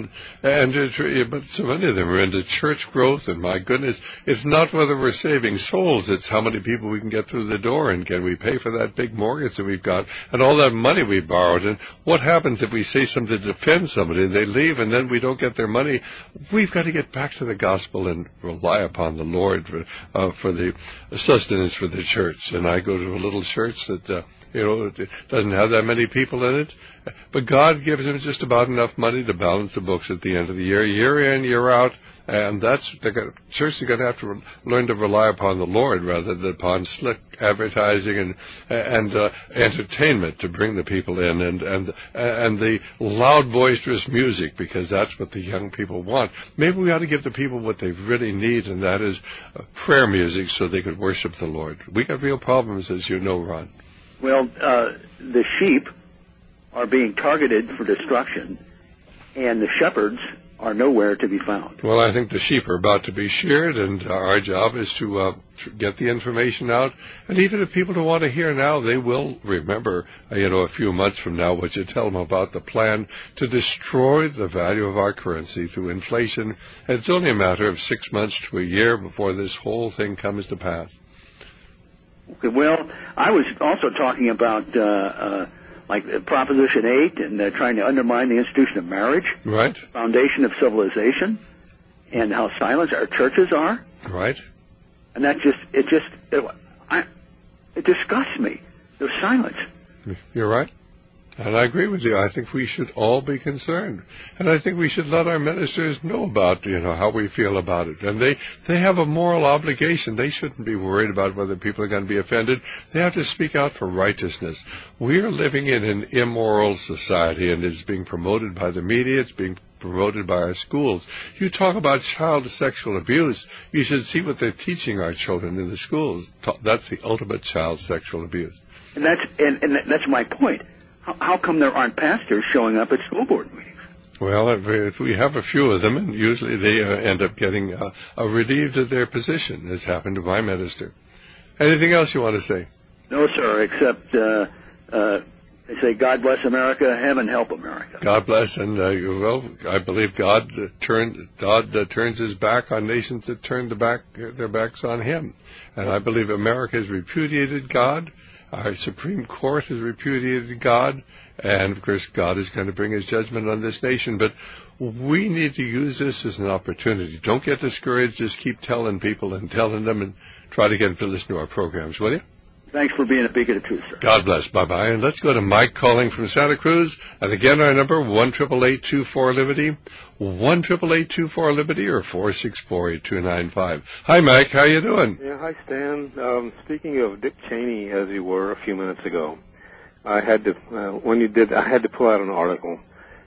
but so many of them are into church growth, and my goodness, it's not whether we're saving souls, it's how many people we can get through the door, and can we pay for that big mortgage that we've got, and all that money we borrowed, and what happens if we say something to defend somebody, and they leave, and then we don't get their money? We've got to get back to the gospel and rely upon the Lord for the sustenance for the church. And I go to a little church that, it doesn't have that many people in it. But God gives them just about enough money to balance the books at the end of the year in, year out. And churches are going to have to learn to rely upon the Lord rather than upon slick advertising and entertainment to bring the people in, and the loud, boisterous music, because that's what the young people want. Maybe we ought to give the people what they really need, and that is prayer music, so they could worship the Lord. We got real problems, as you know, Ron. Well, the sheep are being targeted for destruction, and the shepherds are nowhere to be found. Well, I think the sheep are about to be sheared, and our job is to get the information out. And even if people don't want to hear now, they will remember, a few months from now, what you tell them about the plan to destroy the value of our currency through inflation. And it's only a matter of 6 months to a year before this whole thing comes to pass. Okay, well, I was also talking about like Proposition 8 and trying to undermine the institution of marriage, right? Foundation of civilization, and how silent our churches are, right? And that it disgusts me. Their silence. You're right. And I agree with you. I think we should all be concerned. And I think we should let our ministers know about, how we feel about it. And they have a moral obligation. They shouldn't be worried about whether people are going to be offended. They have to speak out for righteousness. We are living in an immoral society, and it's being promoted by the media. It's being promoted by our schools. You talk about child sexual abuse. You should see what they're teaching our children in the schools. That's the ultimate child sexual abuse. And that's my point. How come there aren't pastors showing up at school board meetings? Well, if we have a few of them, and usually they end up getting relieved of their position, as happened to my minister. Anything else you want to say? No, sir, except they say, God bless America, heaven help America. God bless, and I believe God turns his back on nations that turn their backs on him. And I believe America has repudiated God. Our Supreme Court has repudiated God, and, of course, God is going to bring his judgment on this nation. But we need to use this as an opportunity. Don't get discouraged. Just keep telling people and telling them, and try to get them to listen to our programs, will you? Thanks for being a beacon of truth, sir. God bless. Bye-bye. And let's go to Mike calling from Santa Cruz. And again, our number, 1-888-24-LIBERTY, 1-888-24-LIBERTY, or 464-8295. Hi, Mike. How you doing? Yeah, hi, Stan. Speaking of Dick Cheney, as you were a few minutes ago, I had to pull out an article.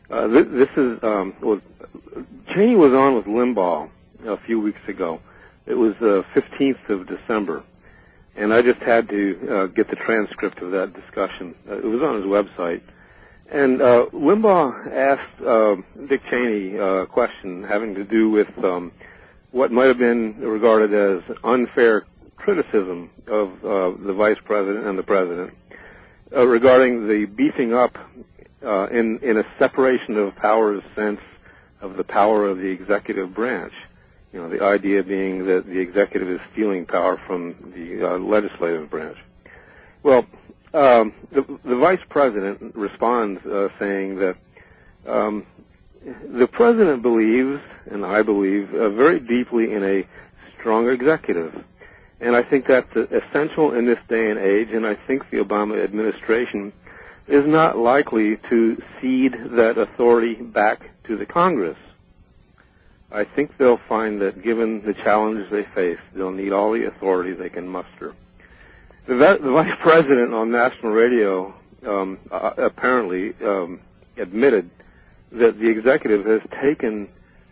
Cheney was on with Limbaugh a few weeks ago. It was the 15th of December. And I just had to get the transcript of that discussion. It was on his website. And Limbaugh asked Dick Cheney a question having to do with what might have been regarded as unfair criticism of the vice president and the president regarding the beefing up in a separation of powers sense of the power of the executive branch. The idea being that the executive is stealing power from the legislative branch. Well, the vice president responds saying that the president believes, and I believe, very deeply in a strong executive. And I think that's essential in this day and age, and I think the Obama administration is not likely to cede that authority back to the Congress. I think they'll find that given the challenges they face, they'll need all the authority they can muster. The vice president on national radio apparently admitted that the executive has taken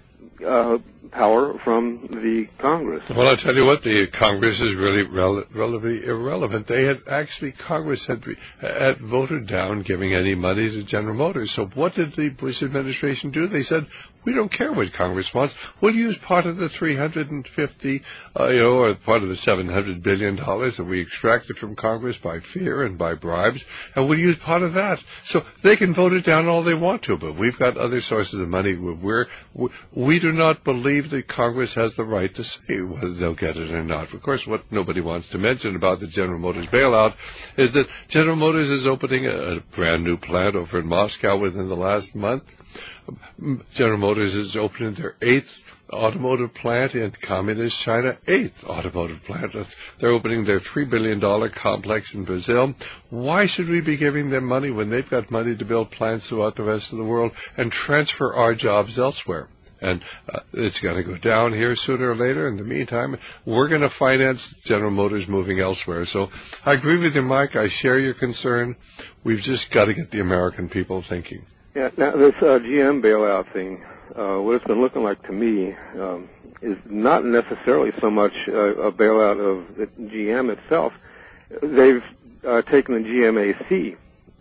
power from the Congress. Well, I'll tell you what, the Congress is really relatively irrelevant. Congress had voted down giving any money to General Motors. So what did the Bush administration do? They said, we don't care what Congress wants. We'll use part of the $350, or part of the $700 billion that we extracted from Congress by fear and by bribes, and we'll use part of that. So they can vote it down all they want to, but we've got other sources of money. We do not believe that Congress has the right to say whether they'll get it or not. Of course, what nobody wants to mention about the General Motors bailout is that General Motors is opening a brand new plant over in Moscow within the last month. General Motors is opening their 8th automotive plant in communist China, 8th automotive plant. They're opening their $3 billion complex in Brazil. Why should we be giving them money when they've got money to build plants throughout the rest of the world and transfer our jobs elsewhere? And it's going to go down here sooner or later. In the meantime, we're going to finance General Motors moving elsewhere. So I agree with you, Mike. I share your concern. We've just got to get the American people thinking. Yeah, now this GM bailout thing, what it's been looking like to me is not necessarily so much a bailout of the GM itself. They've taken the GMAC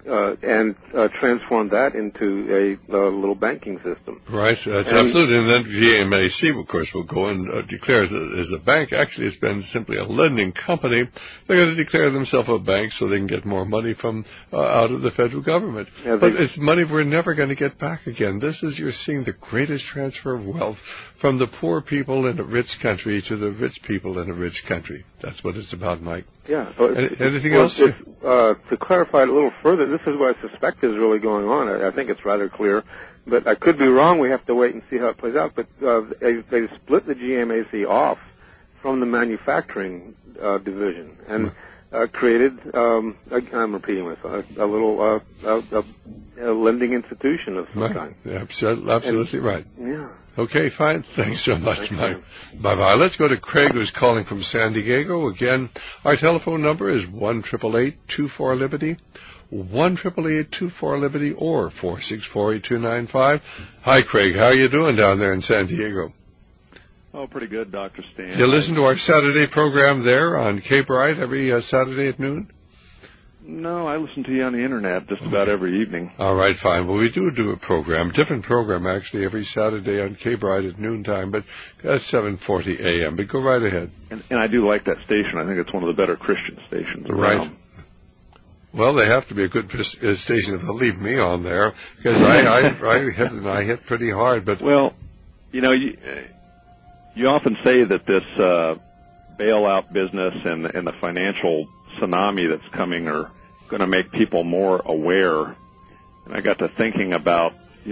and transform that into a little banking system. Right, that's absolutely. And then GMAC, of course, will go and declare as a bank. Actually, it's been simply a lending company. They're going to declare themselves a bank so they can get more money from out of the federal government. Yeah, but it's money we're never going to get back again. This is, you're seeing the greatest transfer of wealth from the poor people in a rich country to the rich people in a rich country. That's what it's about, Mike. Yeah. Anything else? To clarify it a little further, this is what I suspect is really going on. I think it's rather clear, but I could be wrong. We have to wait and see how it plays out. But they split the GMAC off from the manufacturing division and created, I'm repeating myself, a little a lending institution of some kind. Yeah, absolutely right. Yeah. Okay, fine. Thanks so much, Mike. Bye-bye. Let's go to Craig, who's calling from San Diego. Again, our telephone number is 1-888-24-LIBERTY, 1-888-24-LIBERTY, or 464-8295. Hi, Craig. How are you doing down there in San Diego? Oh, pretty good, Dr. Stan. You listen to our Saturday program there on K-Bride every Saturday at noon? No, I listen to you on the Internet just about every evening. All right, fine. Well, we do a program, different program actually, every Saturday on K-Bride at noontime, but at 7:40 a.m. But go right ahead. And I do like that station. I think it's one of the better Christian stations around. Right. Well, they have to be a good station if they'll leave me on there, because I hit pretty hard. But well, you know, you often say that this bailout business and the financial tsunami that's coming are going to make people more aware. And I got to thinking about,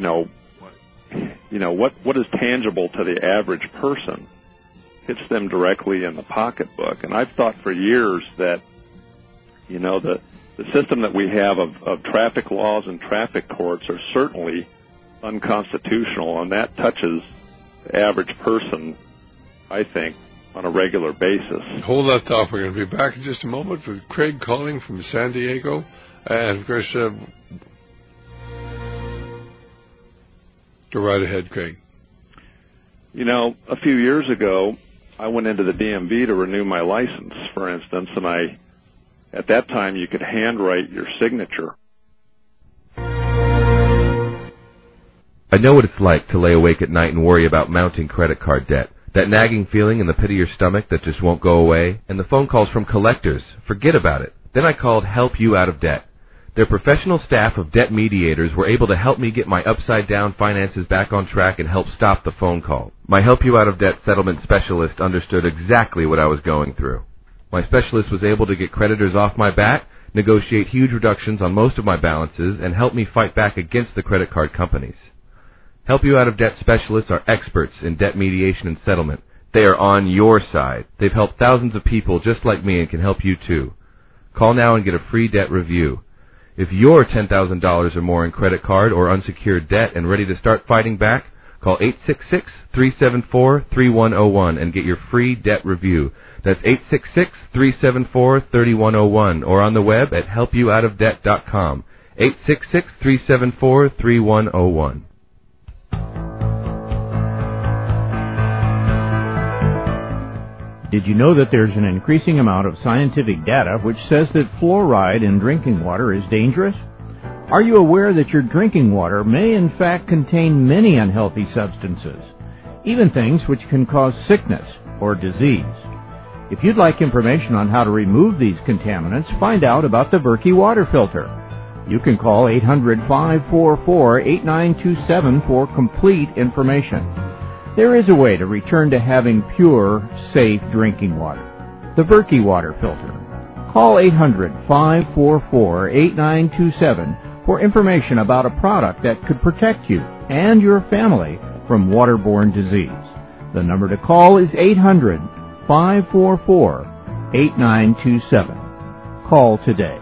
what is tangible to the average person hits them directly in the pocketbook. And I've thought for years that, the system that we have of traffic laws and traffic courts are certainly unconstitutional, and that touches the average person, I think, on a regular basis. Hold that thought. We're going to be back in just a moment with Craig calling from San Diego. And, of course, go right ahead, Craig. A few years ago, I went into the DMV to renew my license, for instance, and at that time, you could handwrite your signature. I know what it's like to lay awake at night and worry about mounting credit card debt. That nagging feeling in the pit of your stomach that just won't go away, and the phone calls from collectors. Forget about it. Then I called Help You Out of Debt. Their professional staff of debt mediators were able to help me get my upside-down finances back on track and help stop the phone call. My Help You Out of Debt settlement specialist understood exactly what I was going through. My specialist was able to get creditors off my back, negotiate huge reductions on most of my balances, and help me fight back against the credit card companies. Help You Out of Debt specialists are experts in debt mediation and settlement. They are on your side. They've helped thousands of people just like me and can help you too. Call now and get a free debt review. If you're $10,000 or more in credit card or unsecured debt and ready to start fighting back, call 866-374-3101 and get your free debt review. That's 866-374-3101 or on the web at helpyououtofdebt.com. 866-374-3101. Did you know that there's an increasing amount of scientific data which says that fluoride in drinking water is dangerous? Are you aware that your drinking water may in fact contain many unhealthy substances, even things which can cause sickness or disease? If you'd like information on how to remove these contaminants, find out about the Berkey water filter. You can call 800-544-8927 for complete information. There is a way to return to having pure, safe drinking water. The Berkey water filter. Call 800-544-8927 for information about a product that could protect you and your family from waterborne disease. The number to call is 800-544-8927. Call today.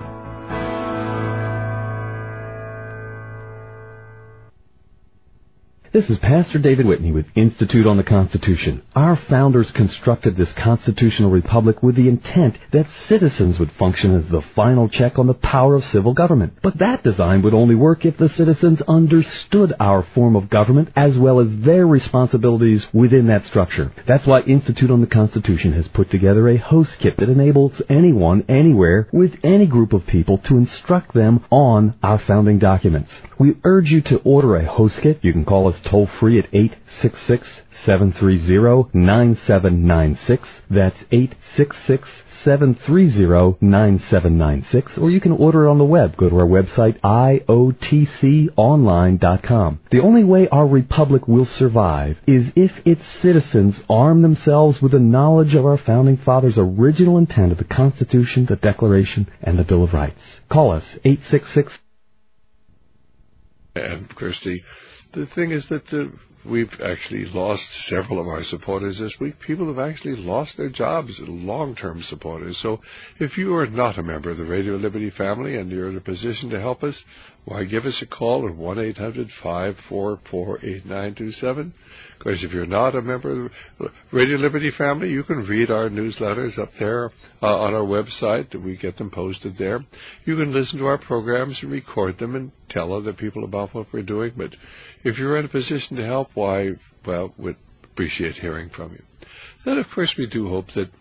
This is Pastor David Whitney with Institute on the Constitution. Our founders constructed this constitutional republic with the intent that citizens would function as the final check on the power of civil government. But that design would only work if the citizens understood our form of government as well as their responsibilities within that structure. That's why Institute on the Constitution has put together a host kit that enables anyone, anywhere, with any group of people to instruct them on our founding documents. We urge you to order a host kit. You can call us toll-free at 866-730-9796. That's 866-730-9796. Or you can order it on the web. Go to our website, iotconline.com. The only way our republic will survive is if its citizens arm themselves with the knowledge of our founding fathers' original intent of the Constitution, the Declaration, and the Bill of Rights. Call us, 866. And, of course, the thing is that we've actually lost several of our supporters this week. People have actually lost their jobs, long-term supporters. So if you are not a member of the Radio Liberty family and you're in a position to help us, why, give us a call at 1-800-544-8927. Of course, if you're not a member of the Radio Liberty family, you can read our newsletters up there on our website. We get them posted there. You can listen to our programs and record them and tell other people about what we're doing. But if you're in a position to help, why, well, we'd appreciate hearing from you. Then, of course, we do hope that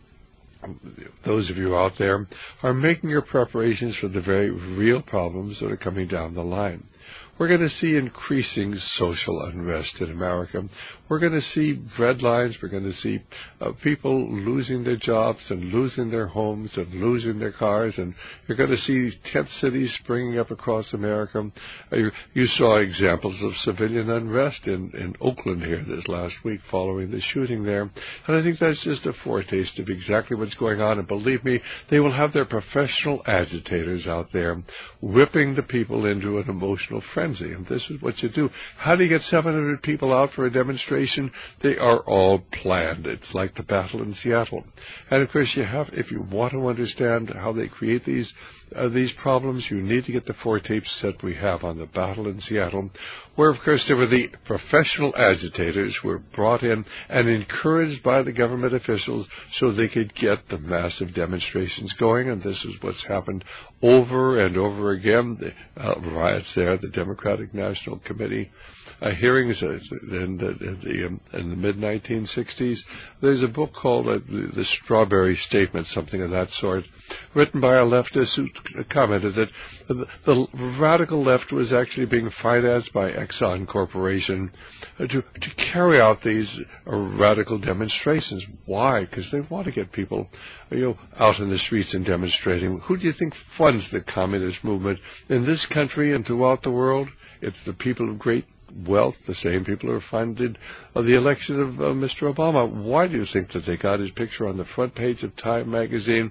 those of you out there are making your preparations for the very real problems that are coming down the line. We're going to see increasing social unrest in America. We're going to see breadlines. We're going to see people losing their jobs and losing their homes and losing their cars. And you're going to see tent cities springing up across America. You saw examples of civilian unrest in Oakland here this last week following the shooting there. And I think that's just a foretaste of exactly what's going on. And believe me, they will have their professional agitators out there whipping the people into an emotional frenzy. And this is what you do. How do you get 700 people out for a demonstration? They are all planned. It's like the battle in Seattle. And, of course, if you want to understand how they create these problems, you need to get the 4 tapes that we have on the battle in Seattle, where, of course, there were the professional agitators who were brought in and encouraged by the government officials so they could get the massive demonstrations going. And this is what's happened over and over again. The riots there, the Democratic National Committee hearings in the mid-1960s. There's a book called The Strawberry Statement, something of that sort, written by a leftist who commented that the radical left was actually being financed by Exxon Corporation to carry out these radical demonstrations. Why? Because they want to get people out in the streets and demonstrating. Who do you think funds the communist movement in this country and throughout the world? It's the people of great wealth, the same people who funded the election of Mr. Obama. Why do you think that they got his picture on the front page of Time magazine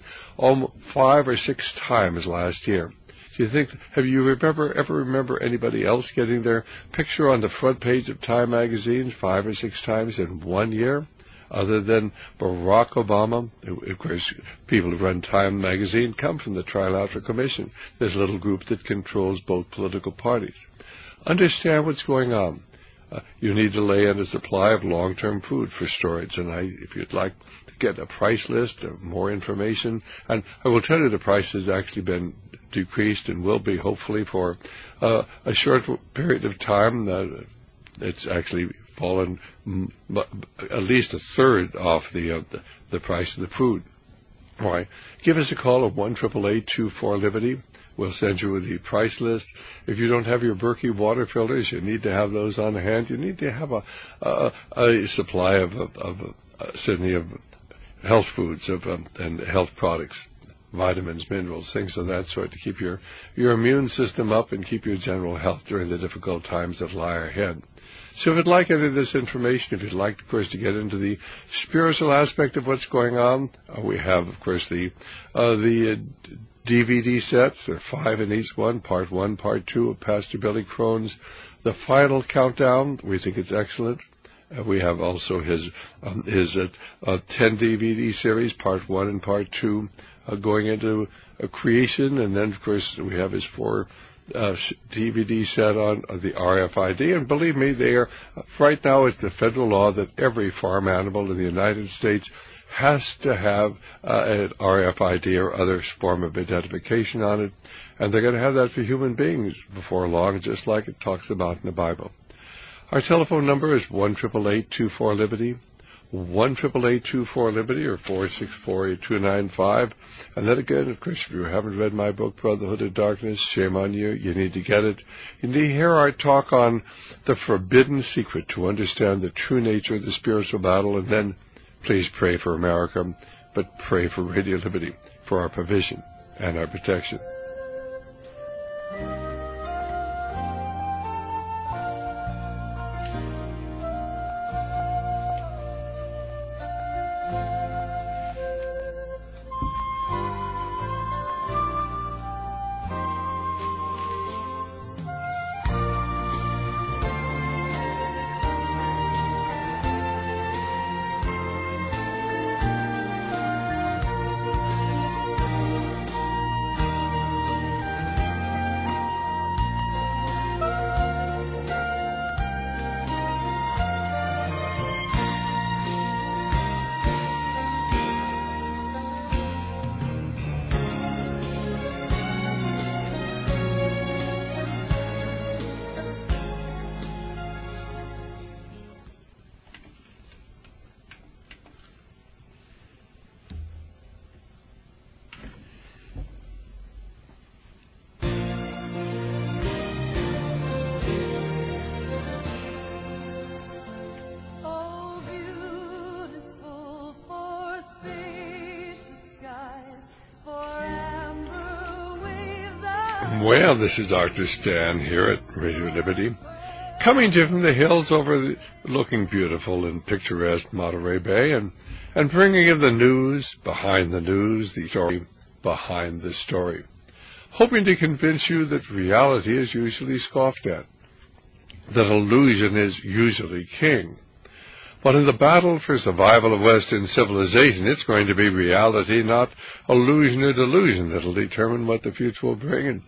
5 or 6 times last year? Do you think, ever remember anybody else getting their picture on the front page of Time magazine 5 or 6 times in 1 year? Other than Barack Obama, of course, people who run Time magazine come from the Trilateral Commission. There's a little group that controls both political parties. Understand what's going on. You need to lay in a supply of long-term food for storage. And if you'd like to get a price list, more information, and I will tell you the price has actually been decreased and will be hopefully for a short period of time. It's actually fallen at least a third off the price of the food. Why? Give us a call at 1-888-24-LIBERTY. We'll send you the price list. If you don't have your Berkey water filters, you need to have those on hand. You need to have a supply of health foods and health products, vitamins, minerals, things of that sort to keep your immune system up and keep your general health during the difficult times that lie ahead. So if you'd like any of this information, if you'd like, of course, to get into the spiritual aspect of what's going on, we have, of course, the DVD sets. There are 5 in each one, Part 1, Part 2 of Pastor Billy Crone's The Final Countdown. We think it's excellent. We have also his 10 DVD series, Part 1 and Part 2, going into creation. And then, of course, we have his 4 DVD set on the RFID, and believe me, they are right now. It's the federal law that every farm animal in the United States has to have an RFID or other form of identification on it, and they're going to have that for human beings before long, just like it talks about in the Bible. Our telephone number is 1-888-24-LIBERTY, 1-888-24-LIBERTY, or 464-8295. And then again, of course, if you haven't read my book, Brotherhood of Darkness, shame on you. You need to get it. You need to hear our talk on the forbidden secret to understand the true nature of the spiritual battle. And then please pray for America, but pray for Radio Liberty, for our provision and our protection. Well, this is Dr. Stan here at Radio Liberty, coming to you from the hills looking beautiful and picturesque Monterey Bay, and bringing you the news, the story behind the story, hoping to convince you that reality is usually scoffed at, that illusion is usually king. But in the battle for survival of Western civilization, it's going to be reality, not illusion or delusion, that will determine what the future will bring.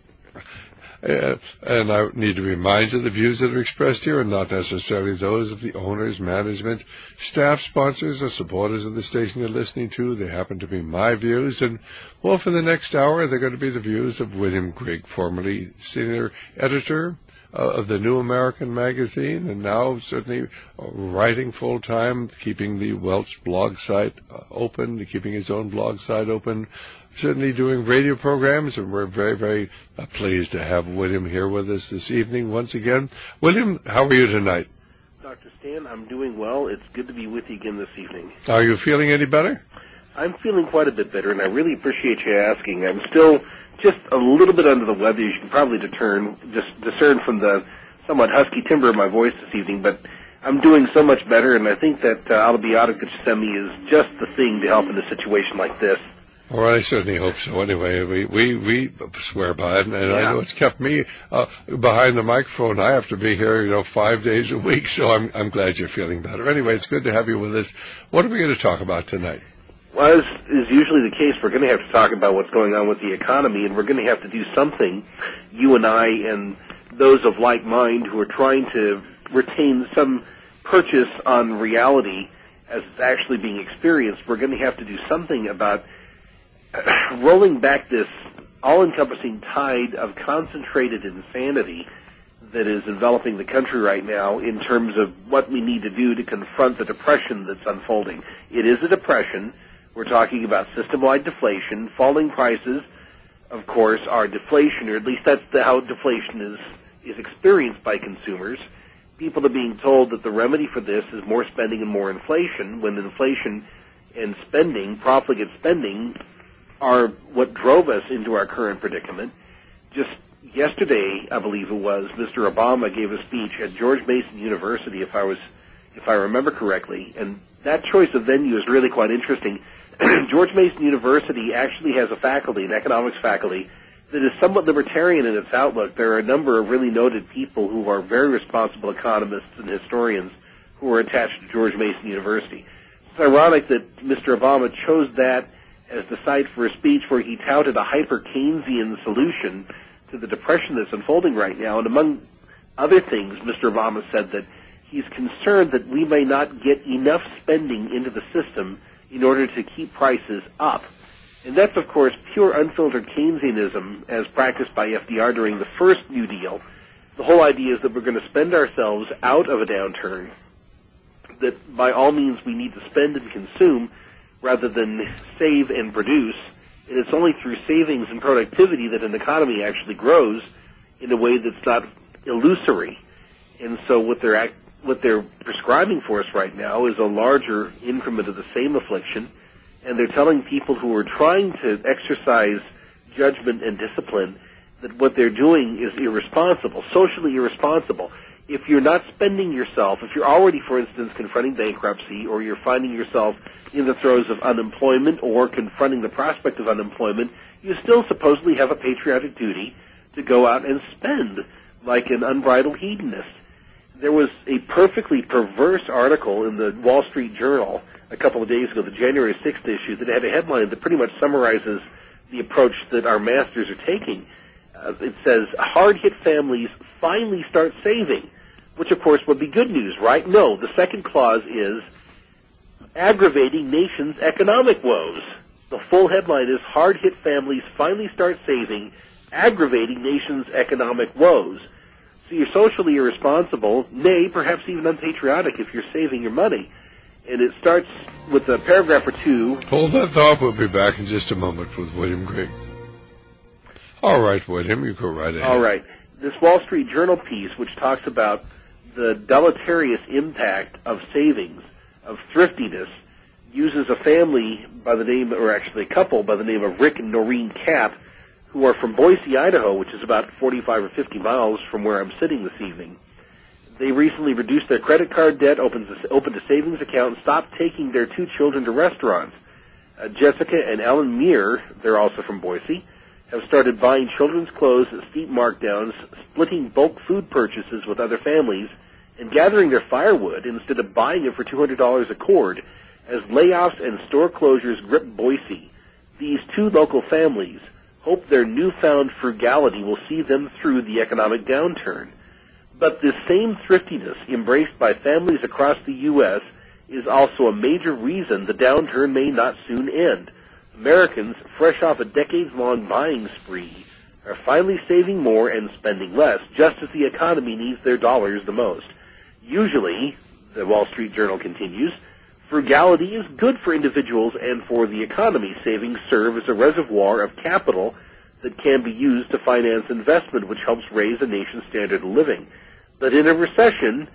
And I need to remind you the views that are expressed here are not necessarily those of the owners, management, staff, sponsors, or supporters of the station you're listening to. They happen to be my views. And, well, for the next hour, they're going to be the views of William Grigg, formerly senior editor of the New American magazine, and now certainly writing full-time, keeping the Welch blog site open, keeping his own blog site open, certainly doing radio programs, and we're very, very pleased to have William here with us this evening once again. William, how are you tonight? Dr. Stan, I'm doing well. It's good to be with you again this evening. Are you feeling any better? I'm feeling quite a bit better, and I really appreciate you asking. I'm still just a little bit under the weather, as you can probably discern from the somewhat husky timbre of my voice this evening, but I'm doing so much better, and I think that Albiata Gethsemane is just the thing to help in a situation like this. Well, I certainly hope so. Anyway, we swear by it, and I know it's kept me behind the microphone. I have to be here, 5 days a week, so I'm glad you're feeling better. Anyway, it's good to have you with us. What are we going to talk about tonight? Well, as is usually the case, we're going to have to talk about what's going on with the economy, and we're going to have to do something, you and I and those of like mind who are trying to retain some purchase on reality as it's actually being experienced. We're going to have to do something about rolling back this all-encompassing tide of concentrated insanity that is enveloping the country right now in terms of what we need to do to confront the depression that's unfolding. It is a depression. We're talking about system-wide deflation. Falling prices, of course, are deflation, or at least that's how deflation is experienced by consumers. People are being told that the remedy for this is more spending and more inflation, when inflation and spending, profligate spending, are what drove us into our current predicament. Just yesterday, I believe it was, Mr. Obama gave a speech at George Mason University, if I remember correctly, and that choice of venue is really quite interesting. George Mason University actually has a faculty, an economics faculty, that is somewhat libertarian in its outlook. There are a number of really noted people who are very responsible economists and historians who are attached to George Mason University. It's ironic that Mr. Obama chose that as the site for a speech where he touted a hyper-Keynesian solution to the depression that's unfolding right now. And among other things, Mr. Obama said that he's concerned that we may not get enough spending into the system in order to keep prices up. And that's, of course, pure unfiltered Keynesianism as practiced by FDR during the first New Deal. The whole idea is that we're going to spend ourselves out of a downturn, that by all means we need to spend and consume rather than save and produce. And it's only through savings and productivity that an economy actually grows in a way that's not illusory. And so what they're prescribing for us right now is a larger increment of the same affliction, and they're telling people who are trying to exercise judgment and discipline that what they're doing is irresponsible, socially irresponsible. If you're not spending yourself, if you're already, for instance, confronting bankruptcy, or you're finding yourself in the throes of unemployment or confronting the prospect of unemployment, you still supposedly have a patriotic duty to go out and spend like an unbridled hedonist. There was a perfectly perverse article in the Wall Street Journal a couple of days ago, the January 6th issue, that had a headline that pretty much summarizes the approach that our masters are taking. It says, hard-hit families finally start saving, which, of course, would be good news, right? No, the second clause is aggravating nation's economic woes. The full headline is, hard-hit families finally start saving, aggravating nation's economic woes. So you're socially irresponsible, nay, perhaps even unpatriotic if you're saving your money. And it starts with a paragraph or two. Hold that thought. We'll be back in just a moment with William Grigg. All right, William, you go right ahead. All right. This Wall Street Journal piece, which talks about the deleterious impact of savings, of thriftiness, uses a family by the name, or actually a couple by the name of Rick and Noreen Kapp, who are from Boise, Idaho, which is about 45 or 50 miles from where I'm sitting this evening. They recently reduced their credit card debt, opened a savings account, and stopped taking their 2 children to restaurants. Jessica and Ellen Meir, they're also from Boise, have started buying children's clothes at steep markdowns, splitting bulk food purchases with other families, and gathering their firewood instead of buying it for $200 a cord. As layoffs and store closures grip Boise, these 2 local families hope their newfound frugality will see them through the economic downturn. But this same thriftiness embraced by families across the U.S. is also a major reason the downturn may not soon end. Americans, fresh off a decades-long buying spree, are finally saving more and spending less, just as the economy needs their dollars the most. Usually, the Wall Street Journal continues, frugality is good for individuals and for the economy. Savings serve as a reservoir of capital that can be used to finance investment, which helps raise a nation's standard of living. But in a recession,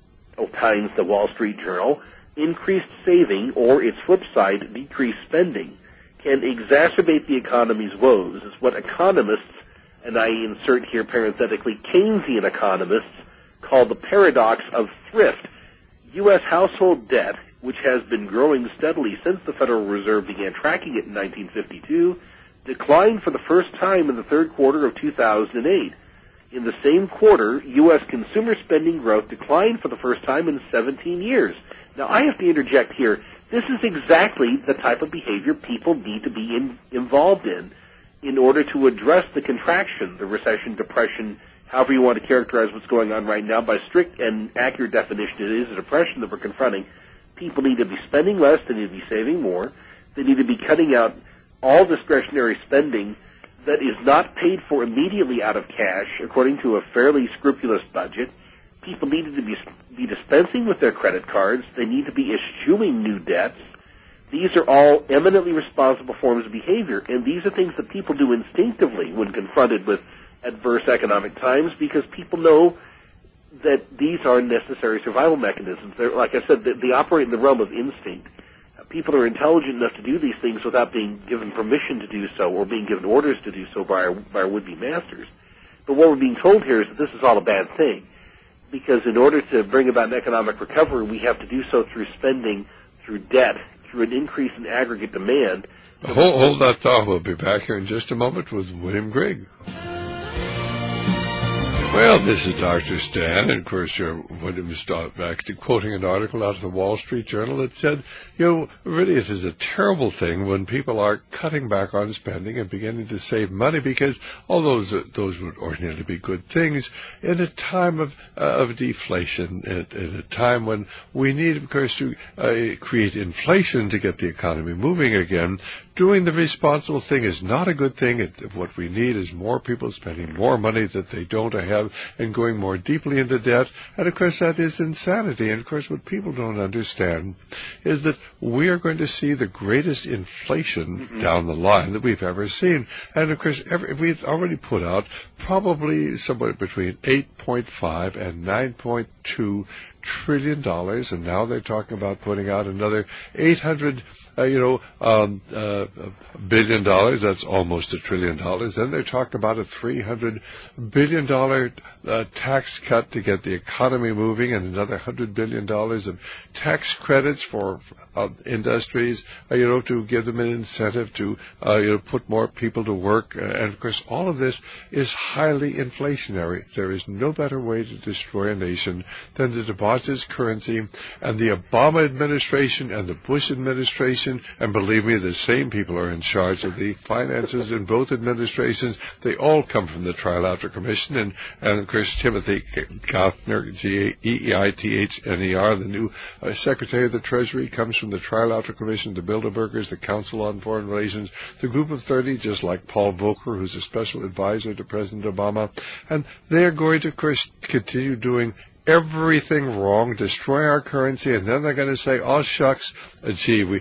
opines the Wall Street Journal, increased saving, or its flip side, decreased spending, can exacerbate the economy's woes. It's what economists, and I insert here parenthetically Keynesian economists, call the paradox of thrift. U.S. household debt, which has been growing steadily since the Federal Reserve began tracking it in 1952, declined for the first time in the third quarter of 2008. In the same quarter, U.S. consumer spending growth declined for the first time in 17 years. Now, I have to interject here. This is exactly the type of behavior people need to be involved in order to address the contraction, the recession, depression, however you want to characterize what's going on right now. By strict and accurate definition, it is a depression that we're confronting. People need to be spending less. They need to be saving more. They need to be cutting out all discretionary spending that is not paid for immediately out of cash, according to a fairly scrupulous budget. People need to be dispensing with their credit cards. They need to be eschewing new debts. These are all eminently responsible forms of behavior, and these are things that people do instinctively when confronted with adverse economic times, because people know that these are necessary survival mechanisms. They're, like I said, they operate in the realm of instinct. People are intelligent enough to do these things without being given permission to do so or being given orders to do so by our would-be masters. But what we're being told here is that this is all a bad thing, because in order to bring about an economic recovery, we have to do so through spending, through debt, through an increase in aggregate demand. Hold that thought. We'll be back here in just a moment with William Grigg. Well, this is Dr. Stan, and of course, when it was back to quoting an article out of the Wall Street Journal that said, really it is a terrible thing when people are cutting back on spending and beginning to save money, because all those would ordinarily be good things in a time of deflation, in a time when we need, of course, to create inflation to get the economy moving again. Doing the responsible thing is not a good thing. What we need is more people spending more money that they don't have and going more deeply into debt. And, of course, that is insanity. And, of course, what people don't understand is that we are going to see the greatest inflation down the line that we've ever seen. And, of course, we've already put out probably somewhere between $8.5 and $9.2 trillion, and now they're talking about putting out another $800 billion. That's almost $1 trillion. Then they're talking about a $300 billion tax cut to get the economy moving, and another $100 billion of tax credits for industries, to give them an incentive to put more people to work. And of course, all of this is highly inflationary. There is no better way to destroy a nation than to debauch its currency. And the Obama administration and the Bush administration, and believe me, the same people are in charge of the finances in both administrations. They all come from the Trilateral Commission, and of course Timothy Geithner, Geithner, the new Secretary of the Treasury, comes from the Trilateral Commission, the Bilderbergers, the Council on Foreign Relations, the Group of 30, just like Paul Volcker, who's a special advisor to President Obama, and they're going to, of course, continue doing everything wrong, destroy our currency, and then they're going to say, "Oh shucks, gee, we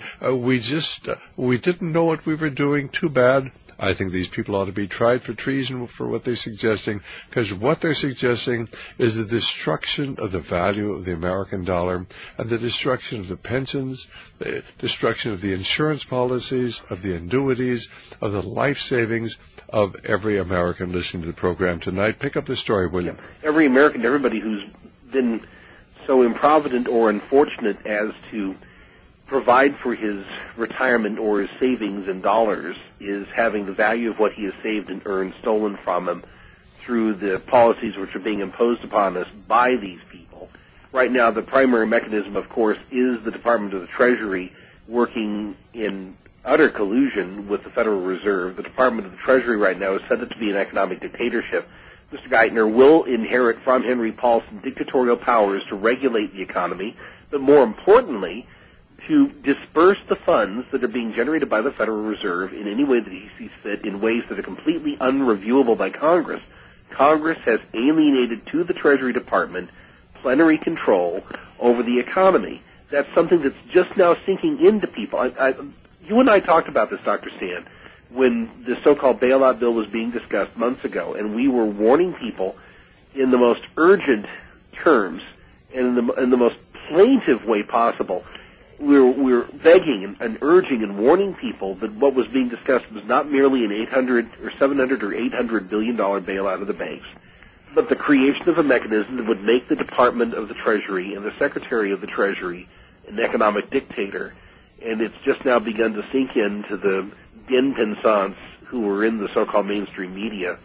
didn't know what we were doing. Too bad." I think these people ought to be tried for treason for what they're suggesting, because what they're suggesting is the destruction of the value of the American dollar and the destruction of the pensions, the destruction of the insurance policies, of the annuities, of the life savings of every American listening to the program tonight. Pick up the story, William. Every American, everybody who's been so improvident or unfortunate as to provide for his retirement or his savings in dollars is having the value of what he has saved and earned stolen from him through the policies which are being imposed upon us by these people. Right now, the primary mechanism, of course, is the Department of the Treasury working in utter collusion with the Federal Reserve. The Department of the Treasury right now is set up to be an economic dictatorship. Mr. Geithner will inherit from Henry Paulson dictatorial powers to regulate the economy, but more importantly, to disperse the funds that are being generated by the Federal Reserve in any way that he sees fit, in ways that are completely unreviewable by Congress. Congress has alienated to the Treasury Department plenary control over the economy. That's something that's just now sinking into people. You and I talked about this, Dr. Stan, when the so-called bailout bill was being discussed months ago, and we were warning people in the most urgent terms and in the most plaintive way possible. We're begging and urging and warning people that what was being discussed was not merely an $800 or $700 or $800 billion bailout of the banks, but the creation of a mechanism that would make the Department of the Treasury and the Secretary of the Treasury an economic dictator. And it's just now begun to sink into the bien-pensants who were in the so-called mainstream media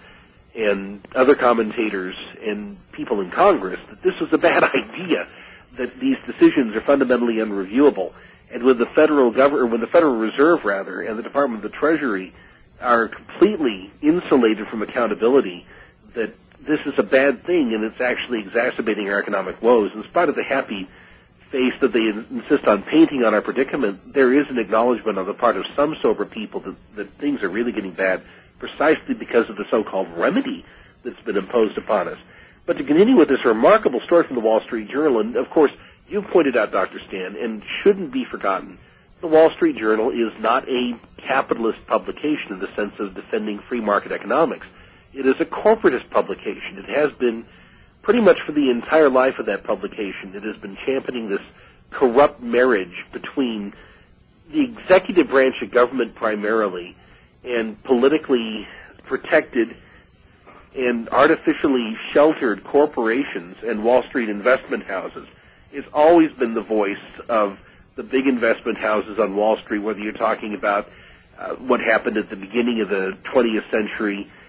and other commentators and people in Congress that this was a bad idea, that these decisions are fundamentally unreviewable. And when the Federal Reserve and the Department of the Treasury are completely insulated from accountability, that this is a bad thing and it's actually exacerbating our economic woes. In spite of the happy face that they insist on painting on our predicament, there is an acknowledgement on the part of some sober people that things are really getting bad precisely because of the so-called remedy that's been imposed upon us. But to continue with this remarkable story from the Wall Street Journal, and of course, you pointed out, Dr. Stan, and shouldn't be forgotten, the Wall Street Journal is not a capitalist publication in the sense of defending free market economics. It is a corporatist publication. It has been pretty much for the entire life of that publication. It has been championing this corrupt marriage between the executive branch of government primarily and politically protected and artificially sheltered corporations and Wall Street investment houses. It's always been the voice of the big investment houses on Wall Street, whether you're talking about what happened at the beginning of the 20th century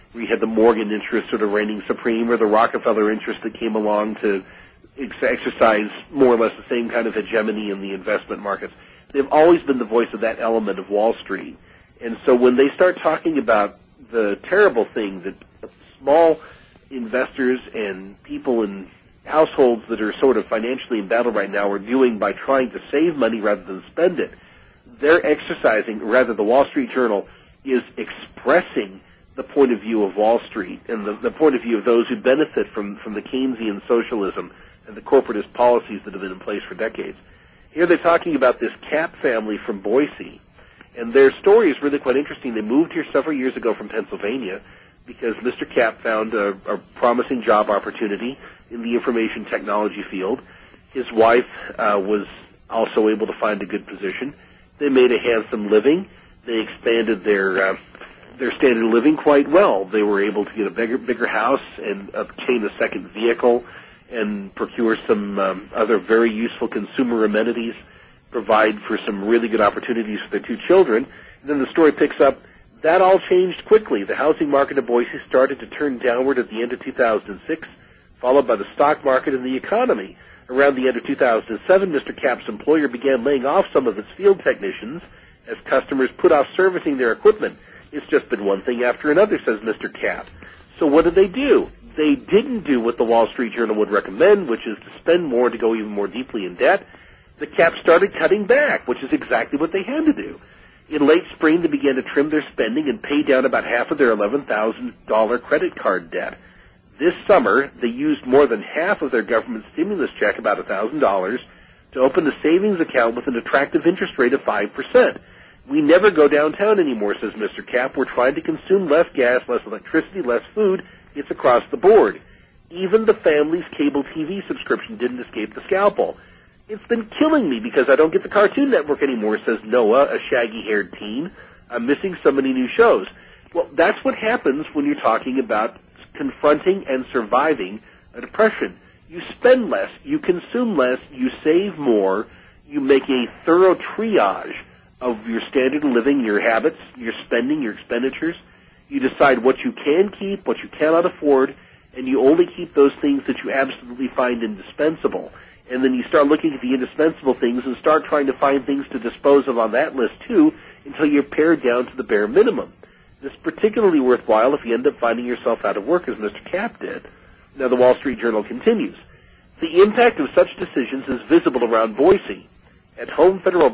where you had the Morgan interest sort of reigning supreme, or the Rockefeller interest that came along to exercise more or less the same kind of hegemony in the investment markets. They've always been the voice of that element of Wall Street. And so when they start talking about the terrible thing that small investors and people in households that are sort of financially embattled right now are doing by trying to save money rather than spend it, they're exercising, rather the Wall Street Journal is expressing the point of view of Wall Street and the point of view of those who benefit from the Keynesian socialism and the corporatist policies that have been in place for decades. Here they're talking about this Kapp family from Boise, and their story is really quite interesting. They moved here several years ago from Pennsylvania because Mr. Kapp found a promising job opportunity in the information technology field. His wife was also able to find a good position. They made a handsome living. They expanded their standard of living quite well. They were able to get a bigger house and obtain a second vehicle and procure some other very useful consumer amenities, provide for some really good opportunities for their two children. And then the story picks up, that all changed quickly. The housing market of Boise started to turn downward at the end of 2006, followed by the stock market and the economy. Around the end of 2007, Mr. Kapp's employer began laying off some of its field technicians as customers put off servicing their equipment. It's just been one thing after another, says Mr. Kapp. So what did they do? They didn't do what the Wall Street Journal would recommend, which is to spend more to go even more deeply in debt. The Kapp started cutting back, which is exactly what they had to do. In late spring, they began to trim their spending and pay down about half of their $11,000 credit card debt. This summer, they used more than half of their government stimulus check, about $1,000, to open a savings account with an attractive interest rate of 5%. We never go downtown anymore, says Mr. Kapp. We're trying to consume less gas, less electricity, less food. It's across the board. Even the family's cable TV subscription didn't escape the scalpel. It's been killing me because I don't get the Cartoon Network anymore, says Noah, a shaggy-haired teen. I'm missing so many new shows. Well, that's what happens when you're talking about confronting and surviving a depression. You spend less, you consume less, you save more, you make a thorough triage of your standard of living, your habits, your spending, your expenditures. You decide what you can keep, what you cannot afford, and you only keep those things that you absolutely find indispensable. And then you start looking at the indispensable things and start trying to find things to dispose of on that list, too, until you're pared down to the bare minimum. This is particularly worthwhile if you end up finding yourself out of work, as Mr. Kapp did. Now, the Wall Street Journal continues. The impact of such decisions is visible around Boise. At Home Federal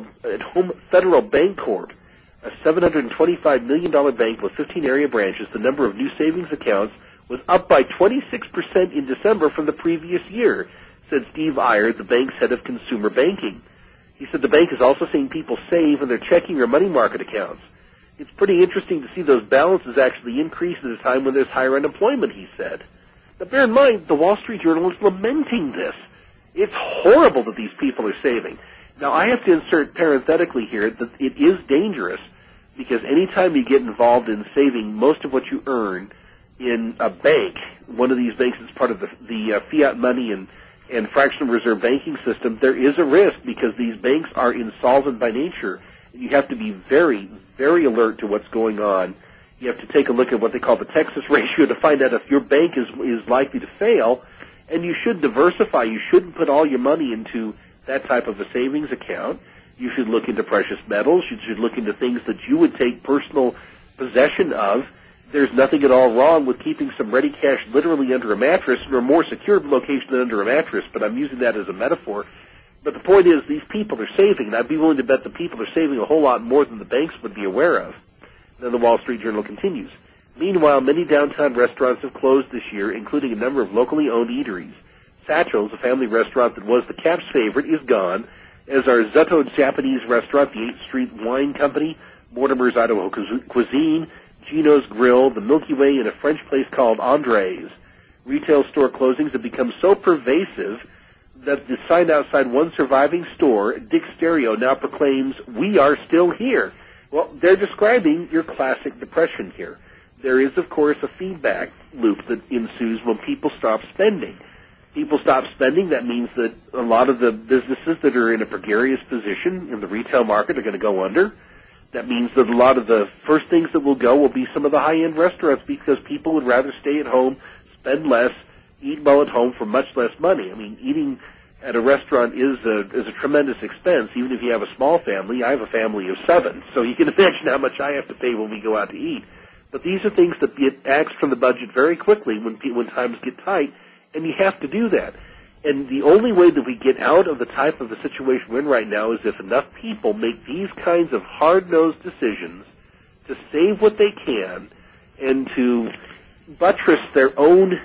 Bank Corp., a $725 million bank with 15 area branches, the number of new savings accounts was up by 26% in December from the previous year, said Steve Iyer, the bank's head of consumer banking. He said the bank is also seeing people save in their checking or money market accounts. It's pretty interesting to see those balances actually increase at a time when there's higher unemployment, he said. Now, bear in mind, the Wall Street Journal is lamenting this. It's horrible that these people are saving. Now, I have to insert parenthetically here that it is dangerous because anytime you get involved in saving most of what you earn in a bank, one of these banks that's part of the fiat money and fractional reserve banking system, there is a risk because these banks are insolvent by nature. You have to be very, very alert to what's going on. You have to take a look at what they call the Texas ratio to find out if your bank is likely to fail, and you should diversify. You shouldn't put all your money into that type of a savings account. You should look into precious metals. You should look into things that you would take personal possession of. There's nothing at all wrong with keeping some ready cash literally under a mattress or a more secure location than under a mattress, but I'm using that as a metaphor. But the point is, these people are saving, and I'd be willing to bet the people are saving a whole lot more than the banks would be aware of. Then the Wall Street Journal continues. Meanwhile, many downtown restaurants have closed this year, including a number of locally owned eateries. Satchel's, a family restaurant that was the Kapp's favorite, is gone, as are Zutto Japanese Restaurant, the 8th Street Wine Company, Mortimer's Idaho Cuisine, Gino's Grill, the Milky Way, and a French place called Andre's. Retail store closings have become so pervasive that the sign outside one surviving store, Dick's Stereo, now proclaims, "We are still here." Well, they're describing your classic depression here. There is, of course, a feedback loop that ensues when people stop spending. People stop spending, that means that a lot of the businesses that are in a precarious position in the retail market are going to go under. That means that a lot of the first things that will go will be some of the high-end restaurants because people would rather stay at home, spend less, eat well at home for much less money. I mean, eating at a restaurant is a tremendous expense, even if you have a small family. I have a family of 7, so you can imagine how much I have to pay when we go out to eat. But these are things that get axed from the budget very quickly when times get tight, and you have to do that. And the only way that we get out of the type of a situation we're in right now is if enough people make these kinds of hard-nosed decisions to save what they can and to buttress their own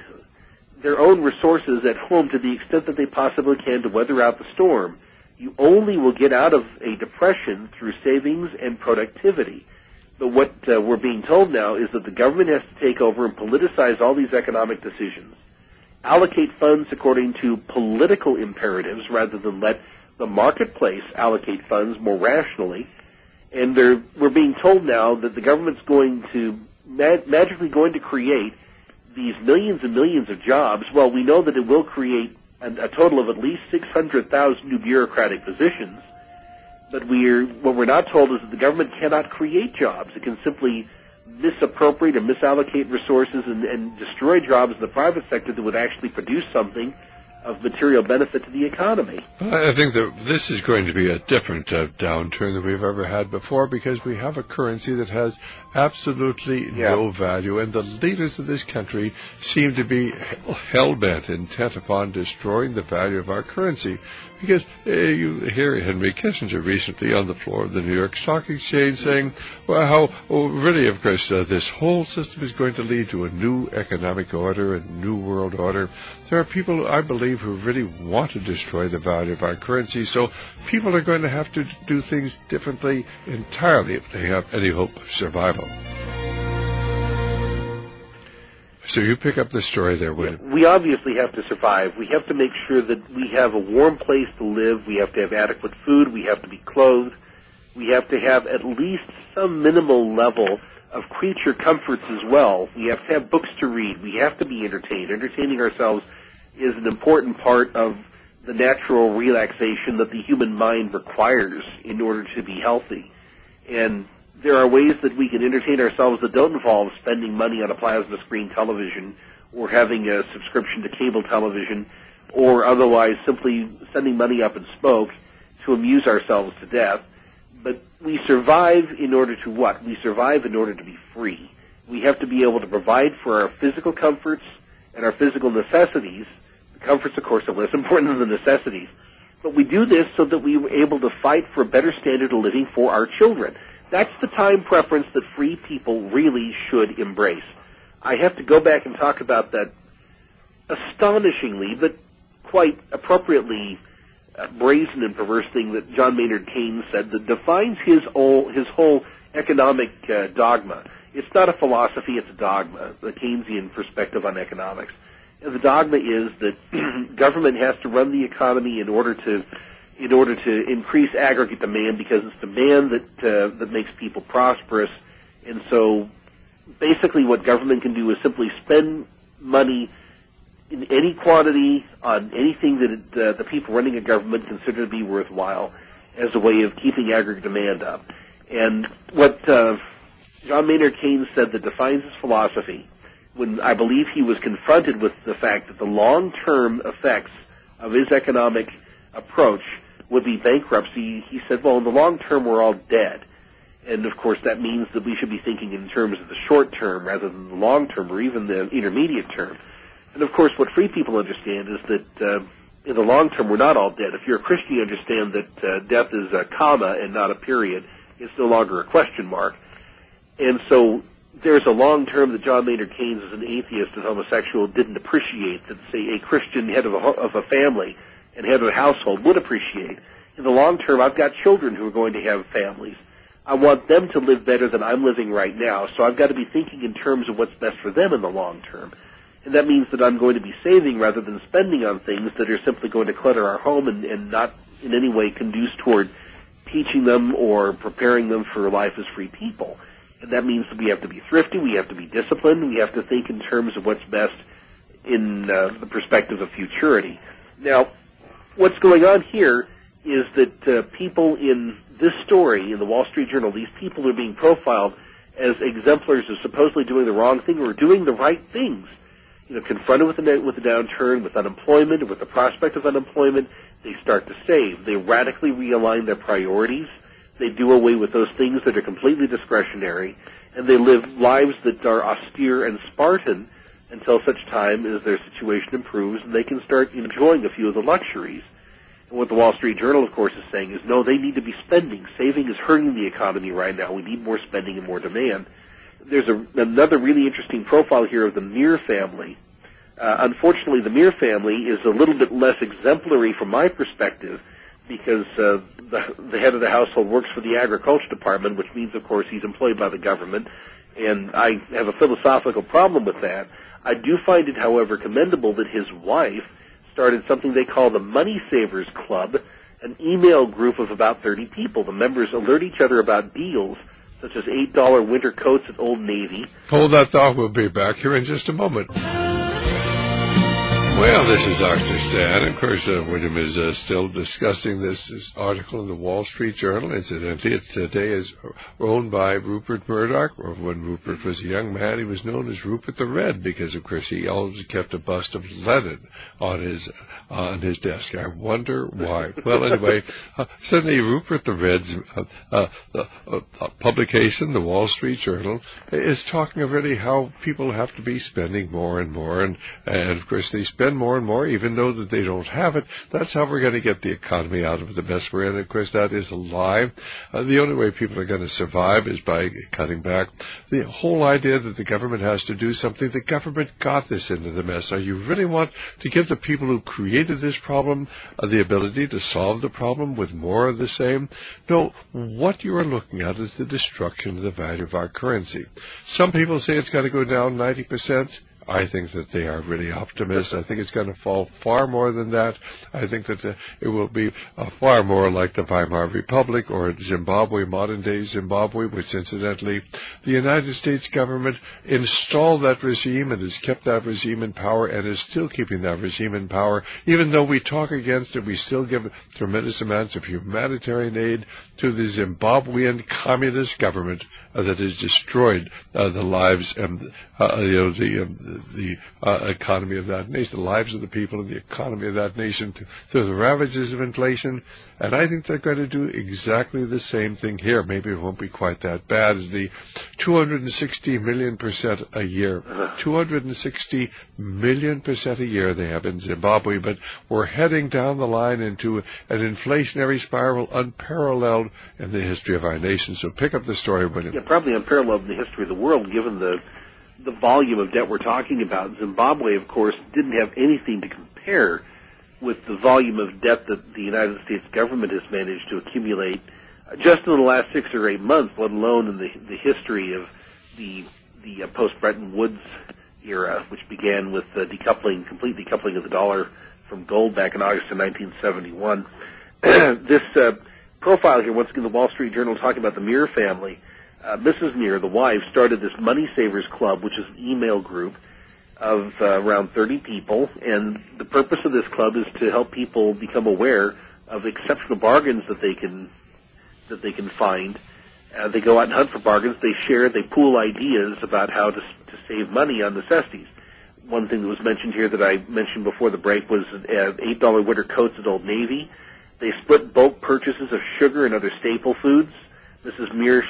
resources at home to the extent that they possibly can to weather out the storm. You only will get out of a depression through savings and productivity. But what we're being told now is that the government has to take over and politicize all these economic decisions, allocate funds according to political imperatives rather than let the marketplace allocate funds more rationally. And we're being told now that the government's going to magically going to create these millions and millions of jobs. Well, we know that it will create a total of at least 600,000 new bureaucratic positions. But what we're not told is that the government cannot create jobs. It can simply misappropriate or misallocate resources and destroy jobs in the private sector that would actually produce something of material benefit to the economy. I think that this is going to be a different downturn than we've ever had before because we have a currency that has absolutely no value, and the leaders of this country seem to be hell-bent, intent upon destroying the value of our currency. Because you hear Henry Kissinger recently on the floor of the New York Stock Exchange saying, well, really, of course, this whole system is going to lead to a new economic order, a new world order. There are people, I believe, who really want to destroy the value of our currency, so people are going to have to do things differently entirely if they have any hope of survival. So you pick up the story there, William. We obviously have to survive. We have to make sure that we have a warm place to live. We have to have adequate food. We have to be clothed. We have to have at least some minimal level of creature comforts as well. We have to have books to read. We have to be entertained. Entertaining ourselves is an important part of the natural relaxation that the human mind requires in order to be healthy. And there are ways that we can entertain ourselves that don't involve spending money on a plasma screen television or having a subscription to cable television or otherwise simply sending money up in smoke to amuse ourselves to death. But we survive in order to what? We survive in order to be free. We have to be able to provide for our physical comforts and our physical necessities. The comforts, of course, are less important than the necessities. But we do this so that we are able to fight for a better standard of living for our children. That's the time preference that free people really should embrace. I have to go back and talk about that astonishingly, but quite appropriately brazen and perverse thing that John Maynard Keynes said that defines his whole economic dogma. It's not a philosophy, it's a dogma, the Keynesian perspective on economics. And the dogma is that government has to run the economy in order to increase aggregate demand because it's demand that makes people prosperous. And so basically what government can do is simply spend money in any quantity on anything that the people running a government consider to be worthwhile as a way of keeping aggregate demand up. And what John Maynard Keynes said that defines his philosophy, when I believe he was confronted with the fact that the long-term effects of his economic approach would be bankruptcy, he said, well, in the long term, we're all dead. And, of course, that means that we should be thinking in terms of the short term rather than the long term or even the intermediate term. And, of course, what free people understand is that in the long term, we're not all dead. If you're a Christian, you understand that death is a comma and not a period. It's no longer a question mark. And so there's a long term that John Maynard Keynes, as an atheist and homosexual, didn't appreciate that, say, a Christian head of a family and head of a household would appreciate. In the long term, I've got children who are going to have families. I want them to live better than I'm living right now, so I've got to be thinking in terms of what's best for them in the long term. And that means that I'm going to be saving rather than spending on things that are simply going to clutter our home and not in any way conduce toward teaching them or preparing them for life as free people. And that means that we have to be thrifty, we have to be disciplined, we have to think in terms of what's best in the perspective of futurity. Now, what's going on here is that people in this story in the Wall Street Journal, these people are being profiled as exemplars of supposedly doing the wrong thing or doing the right things. Confronted with the downturn, with unemployment, or with the prospect of unemployment, they start to save. They radically realign their priorities. They do away with those things that are completely discretionary, and they live lives that are austere and Spartan until such time as their situation improves and they can start enjoying a few of the luxuries. And what the Wall Street Journal, of course, is saying is, no, they need to be spending. Saving is hurting the economy right now. We need more spending and more demand. There's another really interesting profile here of the Mir family. Unfortunately, the Mir family is a little bit less exemplary from my perspective because the head of the household works for the Agriculture Department, which means, of course, he's employed by the government. And I have a philosophical problem with that. I do find it, however, commendable that his wife started something they call the Money Savers Club, an email group of about 30 people. The members alert each other about deals such as $8 winter coats at Old Navy. Hold that thought. We'll be back here in just a moment. Well, this is Dr. Stan. Of course, William is still discussing this article in the Wall Street Journal. Incidentally, it today is owned by Rupert Murdoch. Or when Rupert was a young man, he was known as Rupert the Red because, of course, he always kept a bust of Lenin on his desk. I wonder why. Well, anyway, suddenly Rupert the Red's publication, the Wall Street Journal, is talking already how people have to be spending more and more, and of course they spend more and more, even though that they don't have it. That's how we're going to get the economy out of the mess we're in. Of course, that is a lie. The only way people are going to survive is by cutting back. The whole idea that the government has to do something, the government got this into the mess. Now, you really want to give the people who created this problem the ability to solve the problem with more of the same? No, what you are looking at is the destruction of the value of our currency. Some people say it's got to go down 90%. I think that they are really optimists. I think it's going to fall far more than that. I think that it will be far more like the Weimar Republic or Zimbabwe, modern-day Zimbabwe, which, incidentally, the United States government installed that regime and has kept that regime in power and is still keeping that regime in power. Even though we talk against it, we still give tremendous amounts of humanitarian aid to the Zimbabwean communist government that has destroyed the lives and the economy of that nation, the lives of the people and the economy of that nation through the ravages of inflation. And I think they're going to do exactly the same thing here. Maybe it won't be quite that bad as the 260 million% a year. 260 million% a year they have in Zimbabwe, but we're heading down the line into an inflationary spiral unparalleled in the history of our nation. So pick up the story, William. Yeah, probably unparalleled in the history of the world, given the volume of debt we're talking about. Zimbabwe, of course, didn't have anything to compare with the volume of debt that the United States government has managed to accumulate just in the last 6 or 8 months, let alone in the history of the post-Bretton Woods era, which began with complete decoupling of the dollar from gold back in August of 1971. This profile here, once again, the Wall Street Journal talking about the Mir family. Mrs. Mir, the wife, started this Money Savers Club, which is an email group of around 30 people, and the purpose of this club is to help people become aware of exceptional bargains that they can find. They go out and hunt for bargains. They share, they pool ideas about how to save money on necessities. One thing that was mentioned here that I mentioned before the break was $8 winter coats at Old Navy. They split bulk purchases of sugar and other staple foods. Mrs. Mir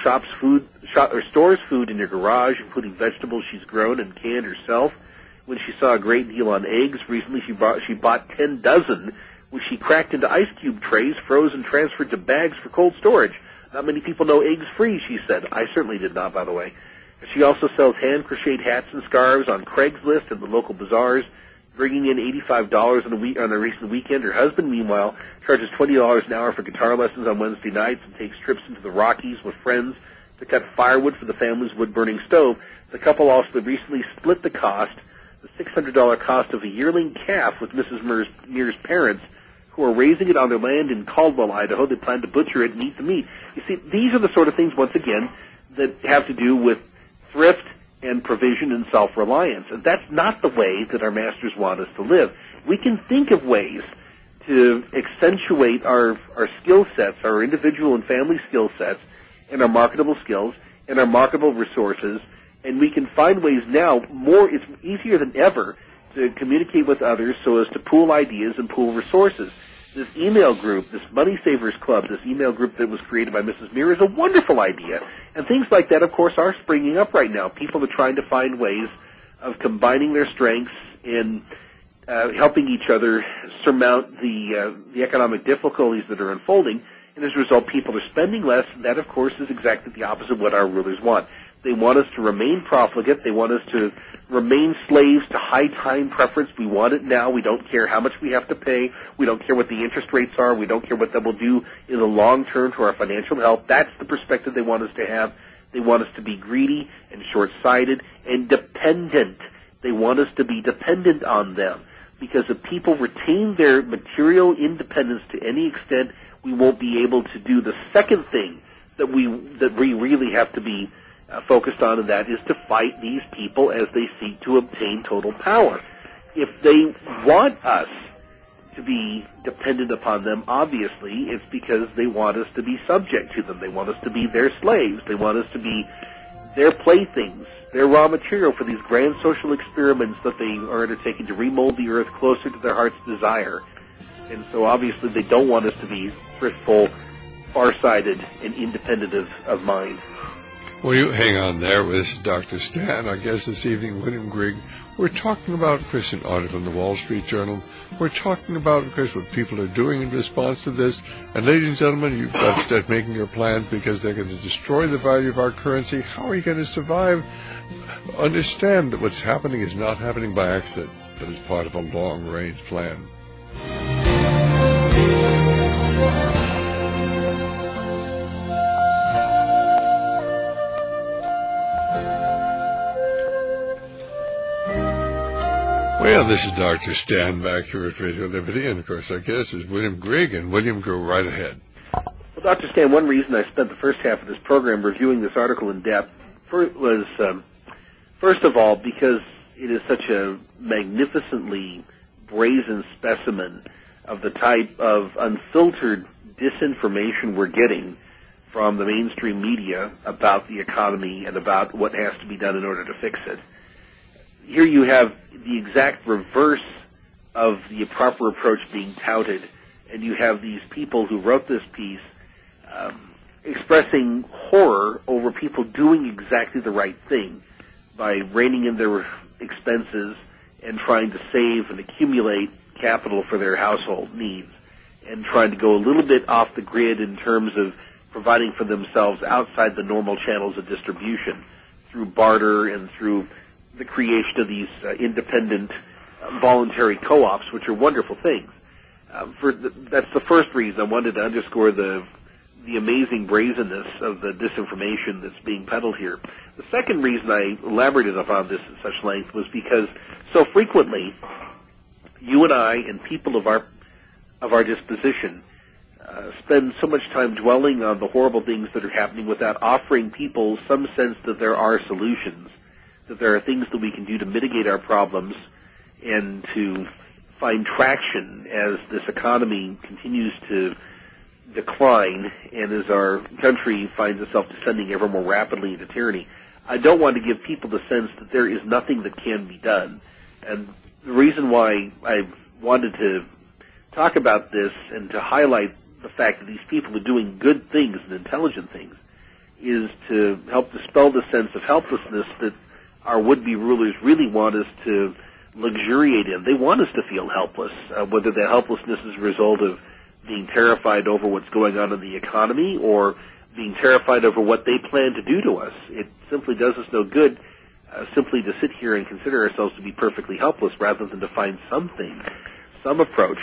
stores food in her garage, including vegetables she's grown and canned herself. When she saw a great deal on eggs, recently she bought 10 dozen, which she cracked into ice cube trays, froze, and transferred to bags for cold storage. Not many people know eggs freeze, she said. I certainly did not, by the way. She also sells hand-crocheted hats and scarves on Craigslist and the local bazaars, bringing in $85 on a recent weekend. Her husband, meanwhile, charges $20 an hour for guitar lessons on Wednesday nights and takes trips into the Rockies with friends to cut firewood for the family's wood-burning stove. The couple also recently split the $600 cost of a yearling calf with Mrs. Mir's parents, who are raising it on their land in Caldwell, Idaho. They plan to butcher it and eat the meat. You see, these are the sort of things, once again, that have to do with thrift and provision and self-reliance. And that's not the way that our masters want us to live. We can think of ways to accentuate our skill sets, our individual and family skill sets, and our marketable skills and our marketable resources, and we can find ways now it's easier than ever to communicate with others so as to pool ideas and pool resources. This email group, this Money Savers Club, this email group that was created by Mrs. Muir is a wonderful idea. And things like that, of course, are springing up right now. People are trying to find ways of combining their strengths in helping each other surmount the economic difficulties that are unfolding. And as a result, people are spending less. And that, of course, is exactly the opposite of what our rulers want. They want us to remain profligate. They want us to remain slaves to high time preference. We want it now. We don't care how much we have to pay. We don't care what the interest rates are. We don't care what that will do in the long term to our financial health. That's the perspective they want us to have. They want us to be greedy and short-sighted and dependent. They want us to be dependent on them, because if people retain their material independence to any extent, we won't be able to do the second thing that we really have to be focused on, and that is to fight these people as they seek to obtain total power. If they want us to be dependent upon them, obviously it's because they want us to be subject to them. They want us to be their slaves. They want us to be their playthings, their raw material for these grand social experiments that they are undertaking to remold the earth closer to their heart's desire. And so obviously they don't want us to be thriftful, farsighted, and independent of mind. Well, you hang on there with Dr. Stan. Our guest this evening, William Grigg. We're talking about, Chris, an article in the Wall Street Journal. We're talking about, Chris, what people are doing in response to this. And ladies and gentlemen, you've got to start making your plans, because they're going to destroy the value of our currency. How are you going to survive? Understand that what's happening is not happening by accident, but is part of a long-range plan. Well, this is Dr. Stan back here at Radio Liberty, and of course our guest is William Grigg, and William, go right ahead. Well, Dr. Stan, one reason I spent the first half of this program reviewing this article in depth was, first of all, because it is such a magnificently brazen specimen of the type of unfiltered disinformation we're getting from the mainstream media about the economy and about what has to be done in order to fix it. Here you have the exact reverse of the proper approach being touted, and you have these people who wrote this piece expressing horror over people doing exactly the right thing by reining in their expenses and trying to save and accumulate capital for their household needs, and trying to go a little bit off the grid in terms of providing for themselves outside the normal channels of distribution through barter and through the creation of these independent voluntary co-ops, which are wonderful things. That's the first reason I wanted to underscore the amazing brazenness of the disinformation that's being peddled here. The second reason I elaborated upon this at such length was because so frequently you and I and people of our disposition spend so much time dwelling on the horrible things that are happening without offering people some sense that there are solutions, that there are things that we can do to mitigate our problems and to find traction as this economy continues to decline and as our country finds itself descending ever more rapidly into tyranny. I don't want to give people the sense that there is nothing that can be done. And the reason why I wanted to talk about this and to highlight the fact that these people are doing good things and intelligent things is to help dispel the sense of helplessness that our would-be rulers really want us to luxuriate in. They want us to feel helpless, whether that helplessness is a result of being terrified over what's going on in the economy or being terrified over what they plan to do to us. It simply does us no good simply to sit here and consider ourselves to be perfectly helpless rather than to find something, some approach,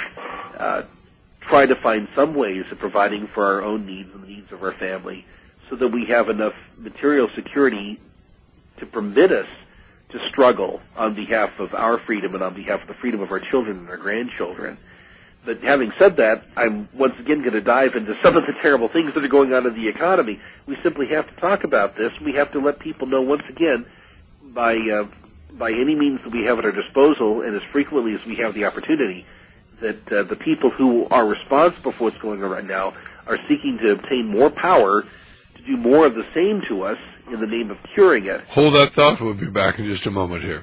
try to find some ways of providing for our own needs and the needs of our family so that we have enough material security to permit us to struggle on behalf of our freedom and on behalf of the freedom of our children and our grandchildren. But having said that, I'm once again going to dive into some of the terrible things that are going on in the economy. We simply have to talk about this. We have to let people know once again by any means that we have at our disposal and as frequently as we have the opportunity that the people who are responsible for what's going on right now are seeking to obtain more power to do more of the same to us in the name of curing it. Hold that thought. We'll be back in just a moment here.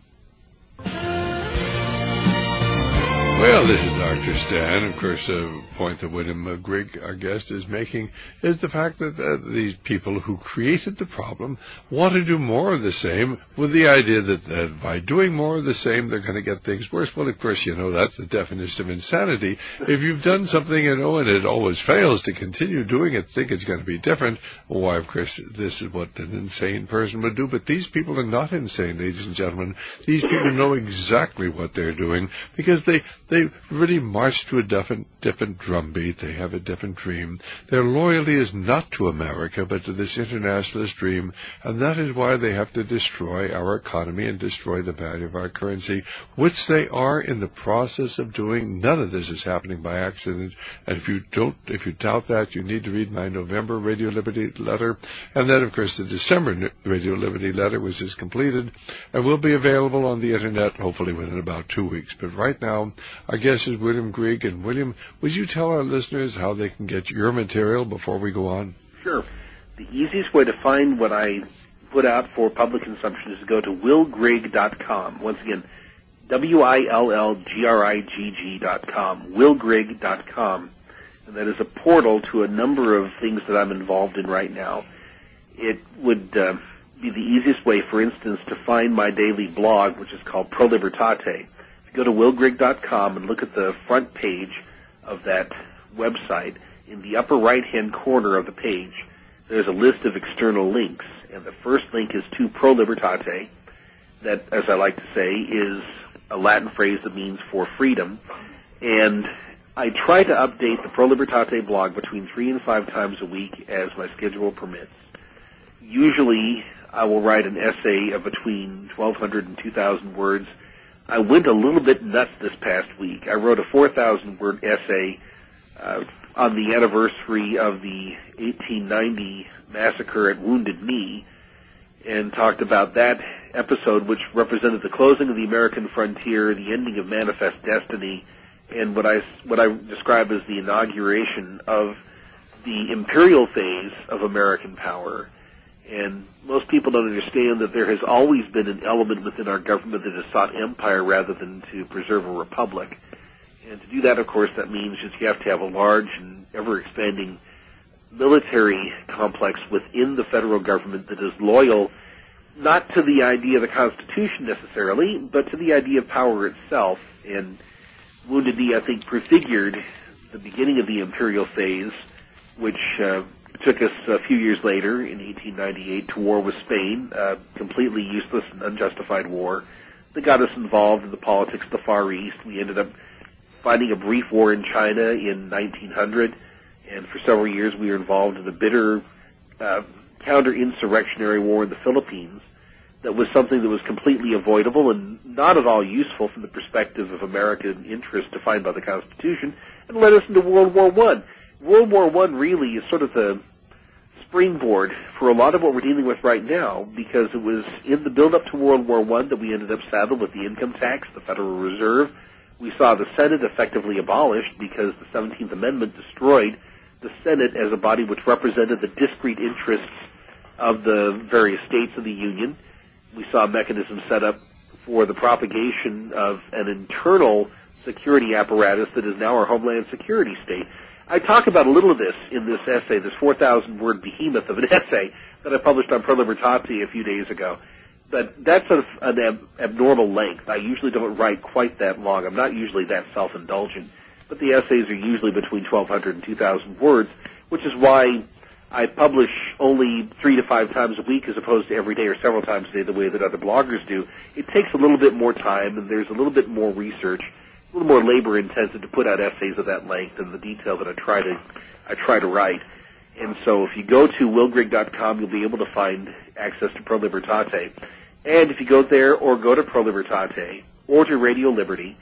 Well, this is Dr. Stan. Of course, the point that William Grigg, our guest, is making is the fact that these people who created the problem want to do more of the same with the idea that by doing more of the same, they're going to get things worse. Well, of course, that's the definition of insanity. If you've done something, and it always fails to continue doing it, think it's going to be different, why, of course, this is what an insane person would do. But these people are not insane, ladies and gentlemen. These people know exactly what they're doing because they really march to a different drumbeat. They have a different dream. Their loyalty is not to America, but to this internationalist dream, and that is why they have to destroy our economy and destroy the value of our currency, which they are in the process of doing. None of this is happening by accident, and if you doubt that, you need to read my November Radio Liberty letter, and then, of course, the December Radio Liberty letter, which is completed, and will be available on the Internet, hopefully within about 2 weeks. But right now, our guest is William Grigg. And William, would you tell our listeners how they can get your material before we go on? Sure. The easiest way to find what I put out for public consumption is to go to willgrigg.com. Once again, WILLGRIGG.com, willgrigg.com. And that is a portal to a number of things that I'm involved in right now. It would be the easiest way, for instance, to find my daily blog, which is called Pro Libertate. Go to willgrigg.com and look at the front page of that website. In the upper right-hand corner of the page, there's a list of external links, and the first link is to Pro Libertate. That, as I like to say, is a Latin phrase that means for freedom. And I try to update the Pro Libertate blog between 3 and 5 times a week as my schedule permits. Usually, I will write an essay of between 1,200 and 2,000 words. I went a little bit nuts this past week. I wrote a 4,000-word essay on the anniversary of the 1890 massacre at Wounded Knee and talked about that episode, which represented the closing of the American frontier, the ending of Manifest Destiny, and what I describe as the inauguration of the imperial phase of American power. And most people don't understand that there has always been an element within our government that has sought empire rather than to preserve a republic. And to do that, of course, that means that you have to have a large and ever-expanding military complex within the federal government that is loyal not to the idea of the Constitution necessarily, but to the idea of power itself. And Wounded Knee, I think, prefigured the beginning of the imperial phase, which took us a few years later, in 1898, to war with Spain, a completely useless and unjustified war that got us involved in the politics of the Far East. We ended up fighting a brief war in China in 1900, and for several years we were involved in a bitter counter-insurrectionary war in the Philippines that was something that was completely avoidable and not at all useful from the perspective of American interest defined by the Constitution, and led us into World War I. World War I really is sort of the springboard for a lot of what we're dealing with right now, because it was in the build-up to World War I that we ended up saddled with the income tax, the Federal Reserve. We saw the Senate effectively abolished because the 17th Amendment destroyed the Senate as a body which represented the discrete interests of the various states of the Union. We saw a mechanism set up for the propagation of an internal security apparatus that is now our Homeland Security state. I talk about a little of this in this essay, this 4,000-word behemoth of an essay that I published on Pro Libertate a few days ago. But that's an abnormal length. I usually don't write quite that long. I'm not usually that self-indulgent. But the essays are usually between 1,200 and 2,000 words, which is why I publish only 3 to 5 times a week as opposed to every day or several times a day the way that other bloggers do. It takes a little bit more time, and there's a little bit more research, a little more labor-intensive to put out essays of that length and the detail that I try to write. And so if you go to willgrigg.com, you'll be able to find access to Pro Libertate. And if you go there or go to Pro Libertate or to Radio Liberty,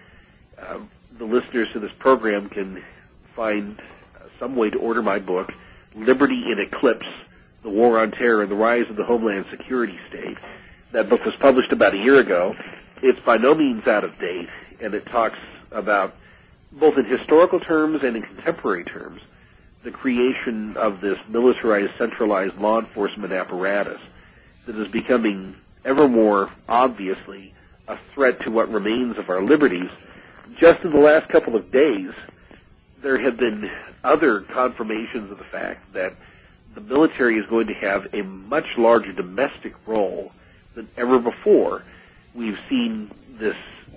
the listeners to this program can find some way to order my book, Liberty in Eclipse, The War on Terror and the Rise of the Homeland Security State. That book was published about a year ago. It's by no means out of date, and it talks about both in historical terms and in contemporary terms, the creation of this militarized, centralized law enforcement apparatus that is becoming ever more obviously a threat to what remains of our liberties. Just in the last couple of days, there have been other confirmations of the fact that the military is going to have a much larger domestic role than ever before. We've seen this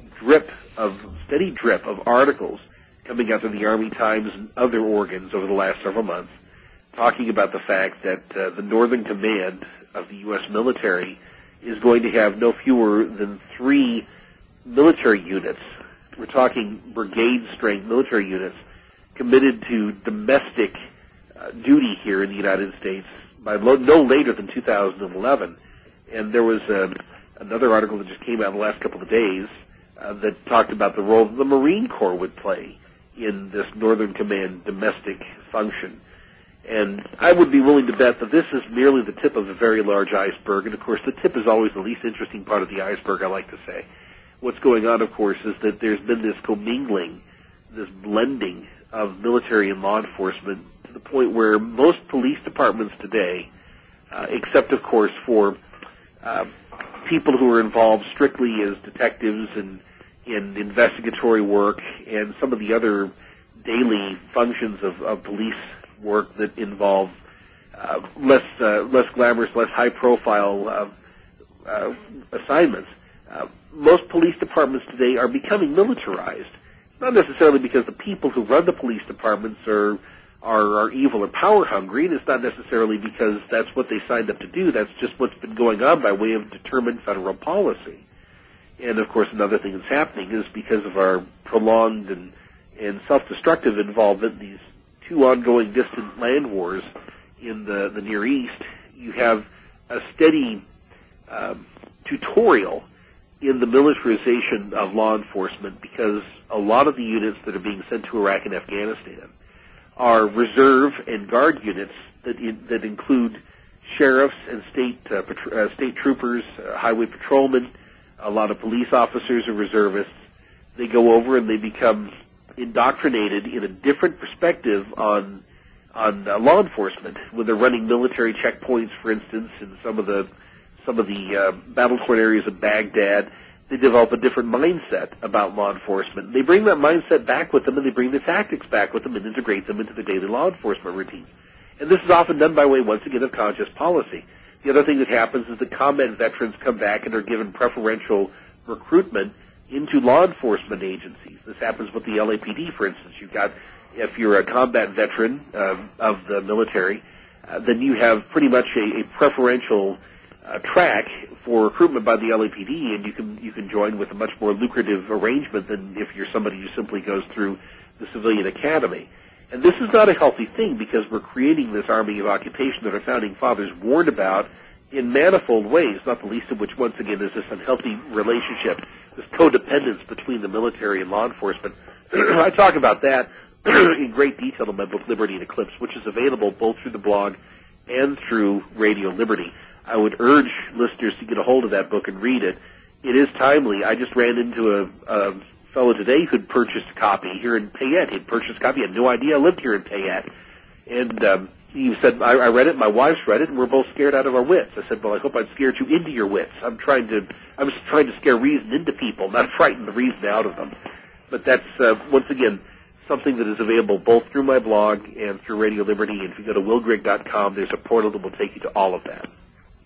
steady drip of articles coming out of the Army Times and other organs over the last several months, talking about the fact that the Northern Command of the U.S. military is going to have no fewer than 3 military units. We're talking brigade-strength military units committed to domestic duty here in the United States by no later than 2011. And there was another article that just came out in the last couple of days that talked about the role that the Marine Corps would play in this Northern Command domestic function. And I would be willing to bet that this is merely the tip of a very large iceberg. And, of course, the tip is always the least interesting part of the iceberg, I like to say. What's going on, of course, is that there's been this commingling, this blending of military and law enforcement to the point where most police departments today, except, of course, for people who are involved strictly as detectives and in investigatory work and some of the other daily functions of police work that involve less glamorous, less high-profile assignments. Most police departments today are becoming militarized. Not necessarily because the people who run the police departments are evil or power hungry, and it's not necessarily because that's what they signed up to do. That's just what's been going on by way of determined federal policy. And, of course, another thing that's happening is because of our prolonged and self-destructive involvement in these 2 ongoing distant land wars in the Near East, you have a steady tutorial in the militarization of law enforcement, because a lot of the units that are being sent to Iraq and Afghanistan are reserve and guard units that include sheriffs and state troopers, highway patrolmen. A lot of police officers are reservists. They go over and they become indoctrinated in a different perspective on law enforcement when they're running military checkpoints, for instance, in some of the battle-torn areas of Baghdad. They develop a different mindset about law enforcement. They bring that mindset back with them, and they bring the tactics back with them and integrate them into the daily law enforcement routines. And this is often done by way, once again, of conscious policy. The other thing that happens is that combat veterans come back and are given preferential recruitment into law enforcement agencies. This happens with the LAPD, for instance. If you're a combat veteran of the military, then you have pretty much a preferential track for recruitment by the LAPD, and you can join with a much more lucrative arrangement than if you're somebody who simply goes through the civilian academy. And this is not a healthy thing, because we're creating this army of occupation that our founding fathers warned about in manifold ways, not the least of which, once again, is this unhealthy relationship, this codependence between the military and law enforcement. I talk about that in great detail in my book, Liberty and Eclipse, which is available both through the blog and through Radio Liberty. I would urge listeners to get a hold of that book and read it. It is timely. I just ran into a fellow today who'd purchased a copy here in Payette. He'd purchased a copy. He had no idea I lived here in Payette. And he said, I read it, my wife's read it, and we're both scared out of our wits. I said, well, I hope I'd scared you into your wits. I'm trying to scare reason into people, not frighten the reason out of them. But that's, once again, something that is available both through my blog and through Radio Liberty. And if you go to willgrigg.com, there's a portal that will take you to all of that.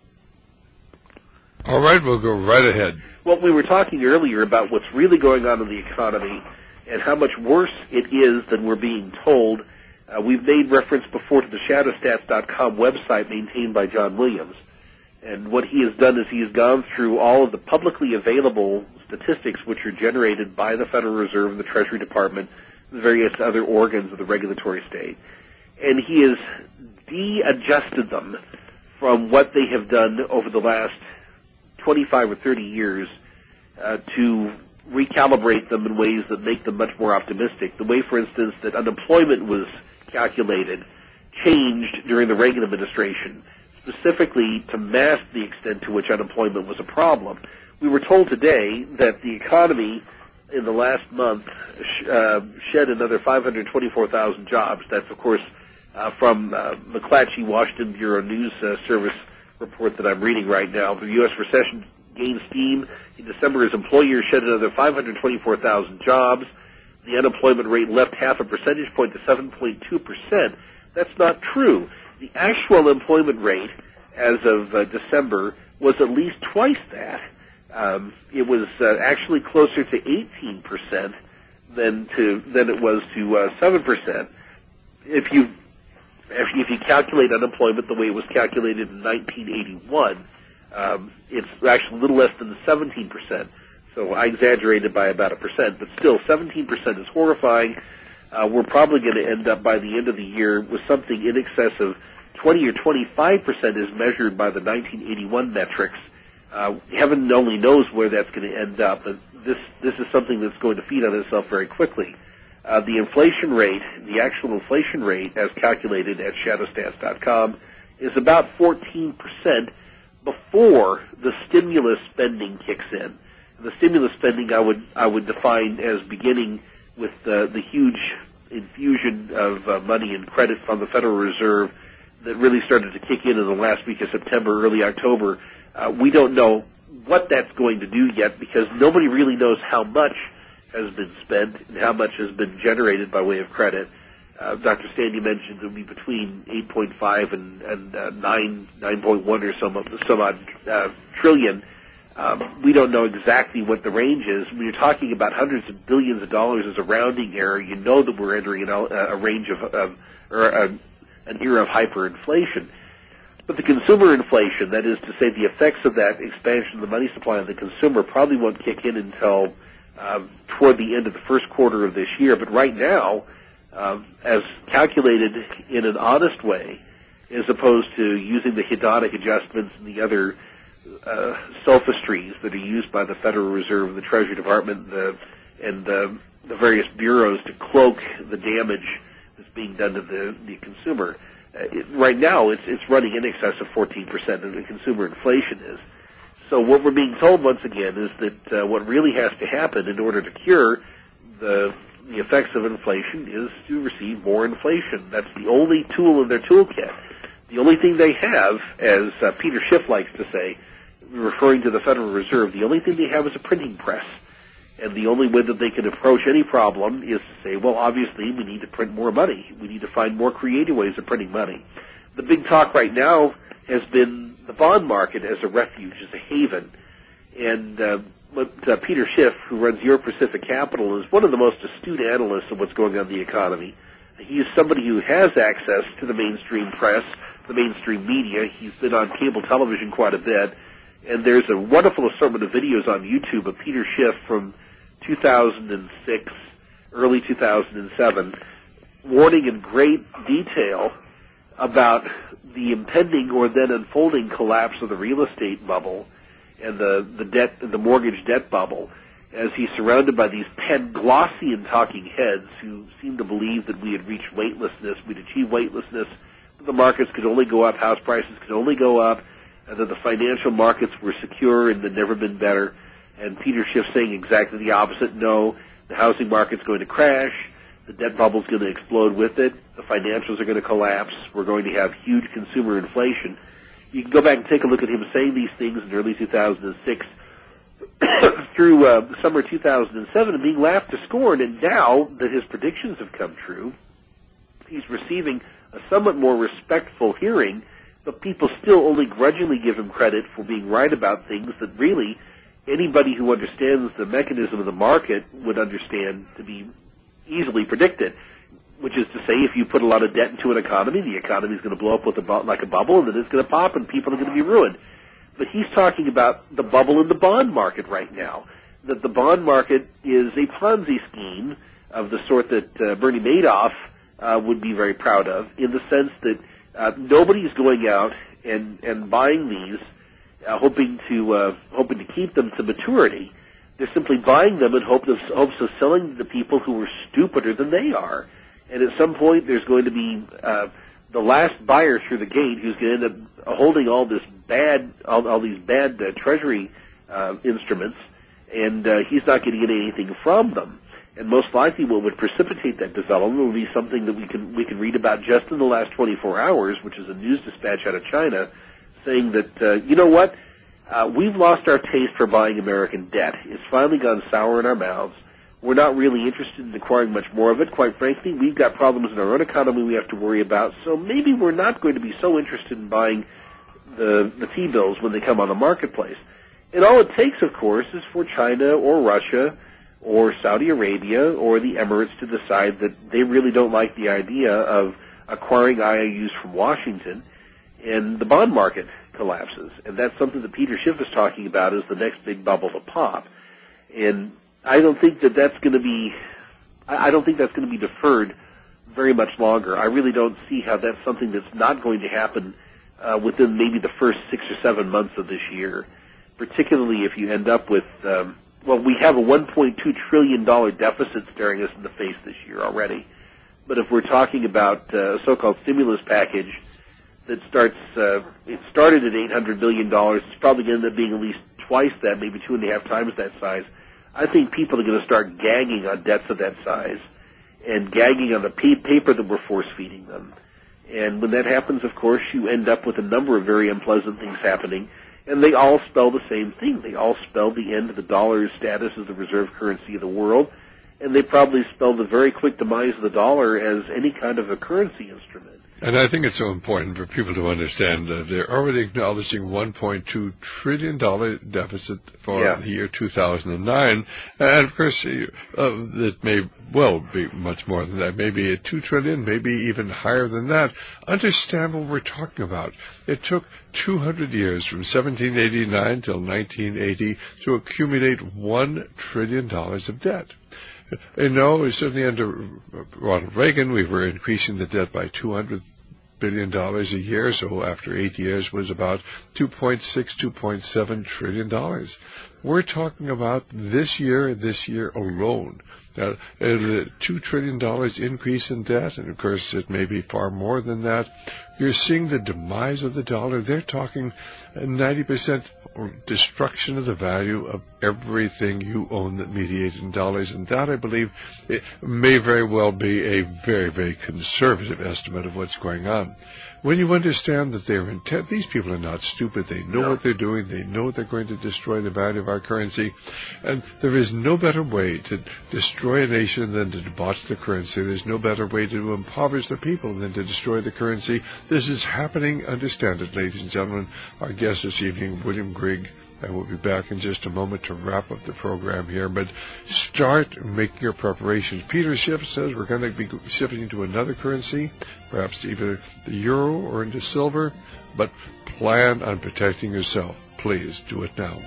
All right, we'll go right ahead. Well, we were talking earlier about what's really going on in the economy and how much worse it is than we're being told. We've made reference before to the shadowstats.com website maintained by John Williams. And what he has done is he has gone through all of the publicly available statistics which are generated by the Federal Reserve and the Treasury Department and various other organs of the regulatory state. And he has de-adjusted them from what they have done over the last 25 or 30 years to recalibrate them in ways that make them much more optimistic. The way, for instance, that unemployment was calculated changed during the Reagan administration, specifically to mask the extent to which unemployment was a problem. We were told today that the economy in the last month shed another 524,000 jobs. That's, of course, from McClatchy Washington Bureau News Service report that I'm reading right now. The U.S. recession gained steam. In December, as employers shed another 524,000 jobs. The unemployment rate leapt half a percentage point to 7.2%. That's not true. The actual employment rate as of December was at least twice that. It was actually closer to 18% than it was to 7%. If you calculate unemployment the way it was calculated in 1981, it's actually a little less than 17%. So I exaggerated by about 1%, but still 17% is horrifying. We're probably going to end up by the end of the year with something in excess of 20 or 25% as measured by the 1981 metrics. Heaven only knows where that's going to end up, but this is something that's going to feed on itself very quickly. The inflation rate, the actual inflation rate as calculated at shadowstats.com, is about 14% before the stimulus spending kicks in. The stimulus spending I would define as beginning with the huge infusion of money and credit from the Federal Reserve that really started to kick in the last week of September, early October. We don't know what that's going to do yet because nobody really knows how much has been spent and how much has been generated by way of credit. Dr. Stanley mentioned it will be between 8.5 and 9.1 or some odd trillion. We don't know exactly what the range is. When you're talking about hundreds of billions of dollars as a rounding error, you know that we're entering a range an era of hyperinflation. But the consumer inflation, that is to say the effects of that expansion of the money supply on the consumer, probably won't kick in until toward the end of the first quarter of this year. But right now, as calculated in an honest way, as opposed to using the hedonic adjustments and the other sophistries that are used by the Federal Reserve, the Treasury Department, and the various bureaus to cloak the damage that's being done to the consumer. Right now, it's running in excess of 14% of the consumer inflation is. So what we're being told once again is that what really has to happen in order to cure the effects of inflation is to receive more inflation. That's the only tool in their toolkit. The only thing they have, as Peter Schiff likes to say, referring to the Federal Reserve, the only thing they have is a printing press. And the only way that they can approach any problem is to say, well, obviously, we need to print more money. We need to find more creative ways of printing money. The big talk right now has been the bond market as a refuge, as a haven. And Peter Schiff, who runs Euro Pacific Capital, is one of the most astute analysts of what's going on in the economy. He is somebody who has access to the mainstream press, the mainstream media. He's been on cable television quite a bit. And there's a wonderful assortment of videos on YouTube of Peter Schiff from 2006, early 2007, warning in great detail about the impending or then unfolding collapse of the real estate bubble and the mortgage debt bubble, as he's surrounded by these Panglossian talking heads who seem to believe that we had reached weightlessness, we'd achieved weightlessness, that the markets could only go up, house prices could only go up, and that the financial markets were secure and had never been better. And Peter Schiff saying exactly the opposite. No, the housing market's going to crash. The debt bubble's going to explode with it. The financials are going to collapse. We're going to have huge consumer inflation. You can go back and take a look at him saying these things in early 2006 through summer 2007 and being laughed to scorn. And now that his predictions have come true, he's receiving a somewhat more respectful hearing, but people still only grudgingly give him credit for being right about things that really anybody who understands the mechanism of the market would understand to be easily predicted, which is to say if you put a lot of debt into an economy, the economy is going to blow up like a bubble, and then it's going to pop, and people are going to be ruined. But he's talking about the bubble in the bond market right now, that the bond market is a Ponzi scheme of the sort that Bernie Madoff would be very proud of, in the sense that nobody is going out and buying these hoping to keep them to maturity. They're simply buying them in hopes of selling to people who are stupider than they are. And at some point, there's going to be the last buyer through the gate who's going to end up holding all these bad Treasury instruments, and he's not going to get anything from them. And most likely what would precipitate that development would be something that we can read about just in the last 24 hours, which is a news dispatch out of China saying that, you know what, we've lost our taste for buying American debt. It's finally gone sour in our mouths. We're not really interested in acquiring much more of it. Quite frankly, we've got problems in our own economy we have to worry about, so maybe we're not going to be so interested in buying the T-bills when they come on the marketplace. And all it takes, of course, is for China or Russia or Saudi Arabia or the Emirates to decide that they really don't like the idea of acquiring IOUs from Washington, and the bond market collapses. And that's something that Peter Schiff is talking about as the next big bubble to pop. And I don't think that's going to be deferred very much longer. I really don't see how that's something that's not going to happen within maybe the first 6 or 7 months of this year, particularly if you end up with, we have a $1.2 trillion deficit staring us in the face this year already. But if we're talking about a so-called stimulus package that it started at $800 billion, it's probably going to end up being at least twice that, maybe 2.5 times that size. I think people are going to start gagging on debts of that size and gagging on the paper that we're force-feeding them. And when that happens, of course, you end up with a number of very unpleasant things happening, and they all spell the same thing. They all spell the end of the dollar's status as the reserve currency of the world, and they probably spell the very quick demise of the dollar as any kind of a currency instrument. And I think it's so important for people to understand that they're already acknowledging $1.2 trillion deficit for the year 2009. And, of course, it may well be much more than that. Maybe at $2 trillion, maybe even higher than that. Understand what we're talking about. It took 200 years from 1789 till 1980 to accumulate $1 trillion of debt. You know, certainly under Ronald Reagan, we were increasing the debt by $200 billion a year, so after 8 years was about $2.6, $2.7 trillion. We're talking about this year alone. A $2 trillion increase in debt, and of course it may be far more than that. You're seeing the demise of the dollar. They're talking 90% destruction of the value of everything you own that mediated in dollars. And that, I believe, it may very well be a very, very conservative estimate of what's going on. When you understand that they're intent, these people are not stupid. They know what they're doing. They know they're going to destroy the value of our currency. And there is no better way to destroy a nation than to debauch the currency. There's no better way to impoverish the people than to destroy the currency. This is happening. Understand it, ladies and gentlemen. Our guest this evening, William Grigg. I will be back in just a moment to wrap up the program here, but start making your preparations. Peter Schiff says we're going to be shifting into another currency, perhaps either the euro or into silver, but plan on protecting yourself. Please do it now.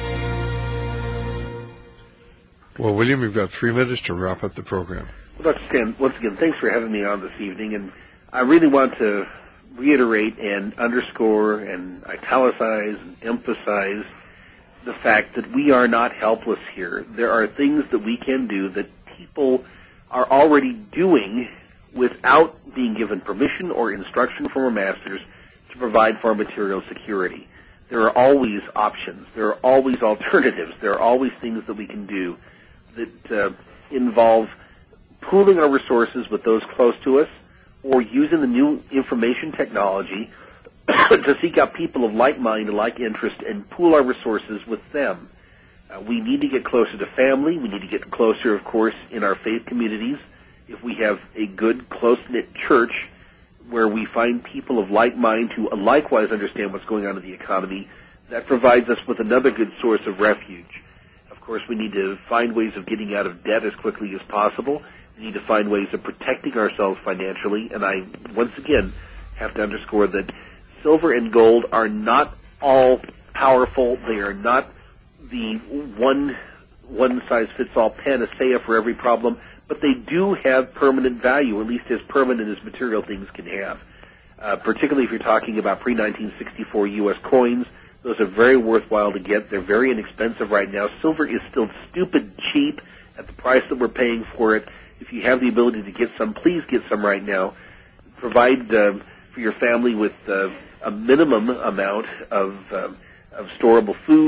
Well, William, we've got 3 minutes to wrap up the program. Well, Dr. Stan, once again, thanks for having me on this evening, and I really want to reiterate and underscore and italicize and emphasize the fact that we are not helpless here. There are things that we can do that people are already doing without being given permission or instruction from our masters to provide for our material security. There are always options. There are always alternatives. There are always things that we can do that involve pooling our resources with those close to us or using the new information technology to seek out people of like mind and like interest and pool our resources with them. We need to get closer to family. We need to get closer, of course, in our faith communities. If we have a good, close-knit church where we find people of like mind who likewise understand what's going on in the economy, that provides us with another good source of refuge. Of course, we need to find ways of getting out of debt as quickly as possible. We need to find ways of protecting ourselves financially. And I, once again, have to underscore that silver and gold are not all powerful. They are not the one-size-fits-all panacea for every problem, but they do have permanent value, at least as permanent as material things can have. Particularly if you're talking about pre-1964 U.S. coins, those are very worthwhile to get. They're very inexpensive right now. Silver is still stupid cheap at the price that we're paying for it. If you have the ability to get some, please get some right now. Provide for your family with a minimum amount of storable foods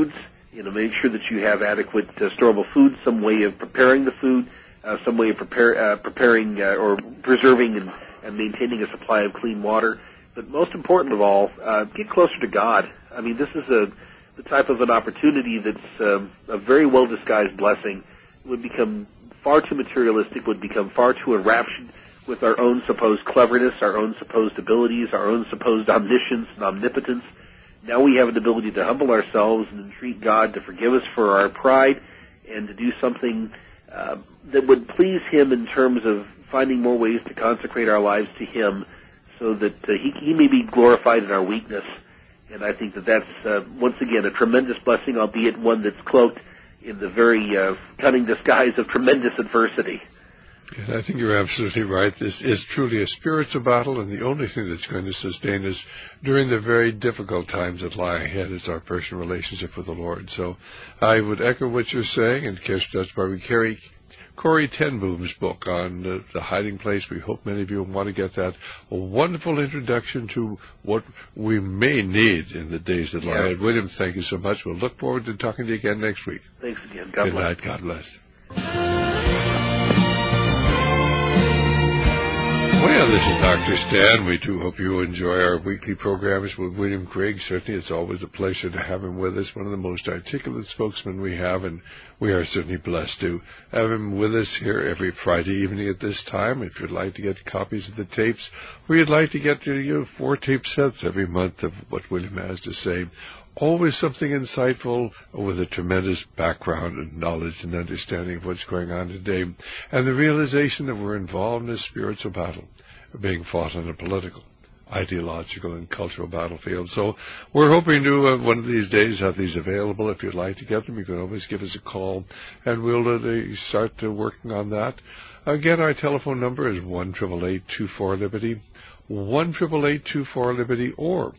Make sure that you have adequate storable food, some way of preparing the food, some way of preparing or preserving and maintaining a supply of clean water. But most important of all, get closer to God. I mean, this is the type of an opportunity that's a very well-disguised blessing. It would become far too materialistic, would become far too enraptured with our own supposed cleverness, our own supposed abilities, our own supposed omniscience and omnipotence. Now we have an ability to humble ourselves and entreat God to forgive us for our pride and to do something that would please Him in terms of finding more ways to consecrate our lives to Him so that He may be glorified in our weakness. And I think that that's, once again, a tremendous blessing, albeit one that's cloaked in the very cunning disguise of tremendous adversity. And I think you're absolutely right. This is truly a spiritual battle, and the only thing that's going to sustain us during the very difficult times that lie ahead is our personal relationship with the Lord. So I would echo what you're saying, and that's why we carry Corrie ten Boom's book on the hiding place. We hope many of you want to get that. A wonderful introduction to what we may need in the days that lie ahead. William, thank you so much. We'll look forward to talking to you again next week. Thanks again. God bless. Good night. God bless. Well, this is Dr. Stan. We do hope you enjoy our weekly programs with William Craig. Certainly, it's always a pleasure to have him with us, one of the most articulate spokesmen we have, and we are certainly blessed to have him with us here every Friday evening at this time. If you'd like to get copies of the tapes, or you'd like to get 4 tape sets every month of what William has to say, always something insightful with a tremendous background and knowledge and understanding of what's going on today, and the realization that we're involved in a spiritual battle being fought on a political, ideological, and cultural battlefield. So we're hoping to, one of these days, have these available. If you'd like to get them, you can always give us a call, and we'll start working on that. Again, our telephone number is 1-888-24-LIBERTY, 1-888-24-LIBERTY, or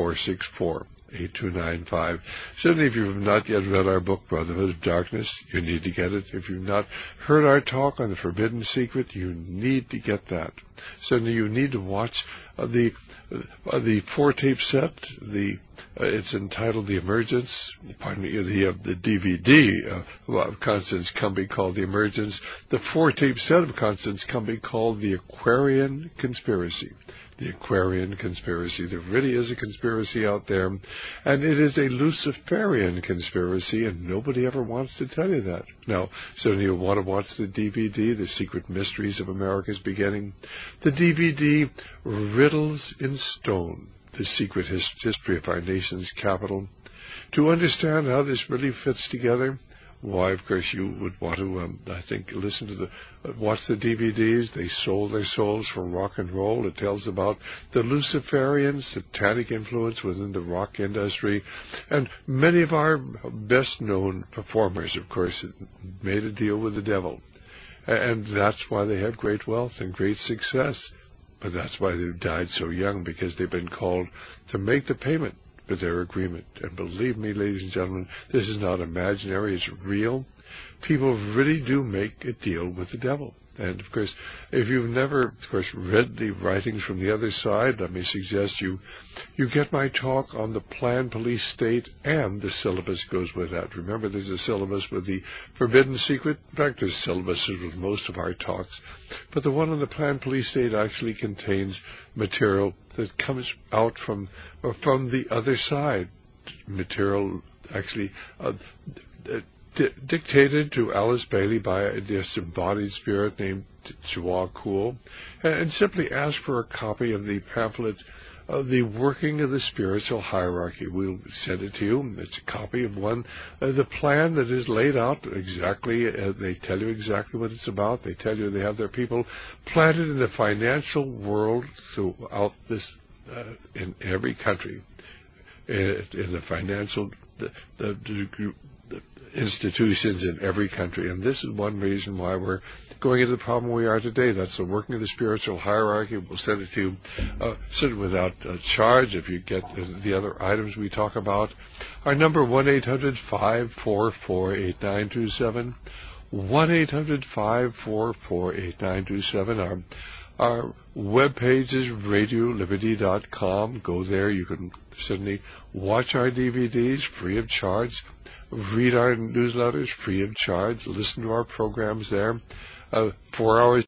464-8295. Certainly, if you've not yet read our book, Brotherhood of Darkness, you need to get it. If you've not heard our talk on the Forbidden Secret, you need to get that. Certainly, you need to watch the 4-tape set. It's entitled The Emergence. Pardon me, the DVD of Constance Cumby called The Emergence. The 4-tape set of Constance Cumby called The Aquarian Conspiracy. The Aquarian Conspiracy. There really is a conspiracy out there, and it is a Luciferian conspiracy, and nobody ever wants to tell you that. Now, certainly you'll want to watch the DVD, The Secret Mysteries of America's Beginning. The DVD, Riddles in Stone, The Secret History of Our Nation's Capital. To understand how this really fits together, why, of course, you would want to, watch the DVDs. They sold their souls for rock and roll. It tells about the Luciferian satanic influence within the rock industry. And many of our best-known performers, of course, made a deal with the devil. And that's why they have great wealth and great success. But that's why they've died so young, because they've been called to make the payment for their agreement. And believe me, ladies and gentlemen, this is not imaginary, it's real. People really do make a deal with the devil. And, of course, if you've never, of course, read the writings from the other side, let me suggest you get my talk on the planned police state, and the syllabus goes with that. Remember, there's a syllabus with the Forbidden Secret. In fact, there's syllabuses with most of our talks. But the one on the planned police state actually contains material that comes out from the other side. Material actually dictated to Alice Bailey by a disembodied spirit named Chua Kuhl, and simply ask for a copy of the pamphlet, The Working of the Spiritual Hierarchy. We'll send it to you. It's a copy of the plan that is laid out exactly. They tell you exactly what it's about. They tell you they have their people planted in the financial world throughout this, in every country, in the financial, the institutions in every country. And this is one reason why we're going into the problem we are today. That's the Working of the Spiritual Hierarchy. We'll send it to you send it without charge if you get the other items we talk about. Our number, 1-800-544-8927. 1-800-544-8927. Our webpage is radioliberty.com. Go there. You can certainly watch our DVDs free of charge, read our newsletters free of charge, listen to our programs there. 4 hours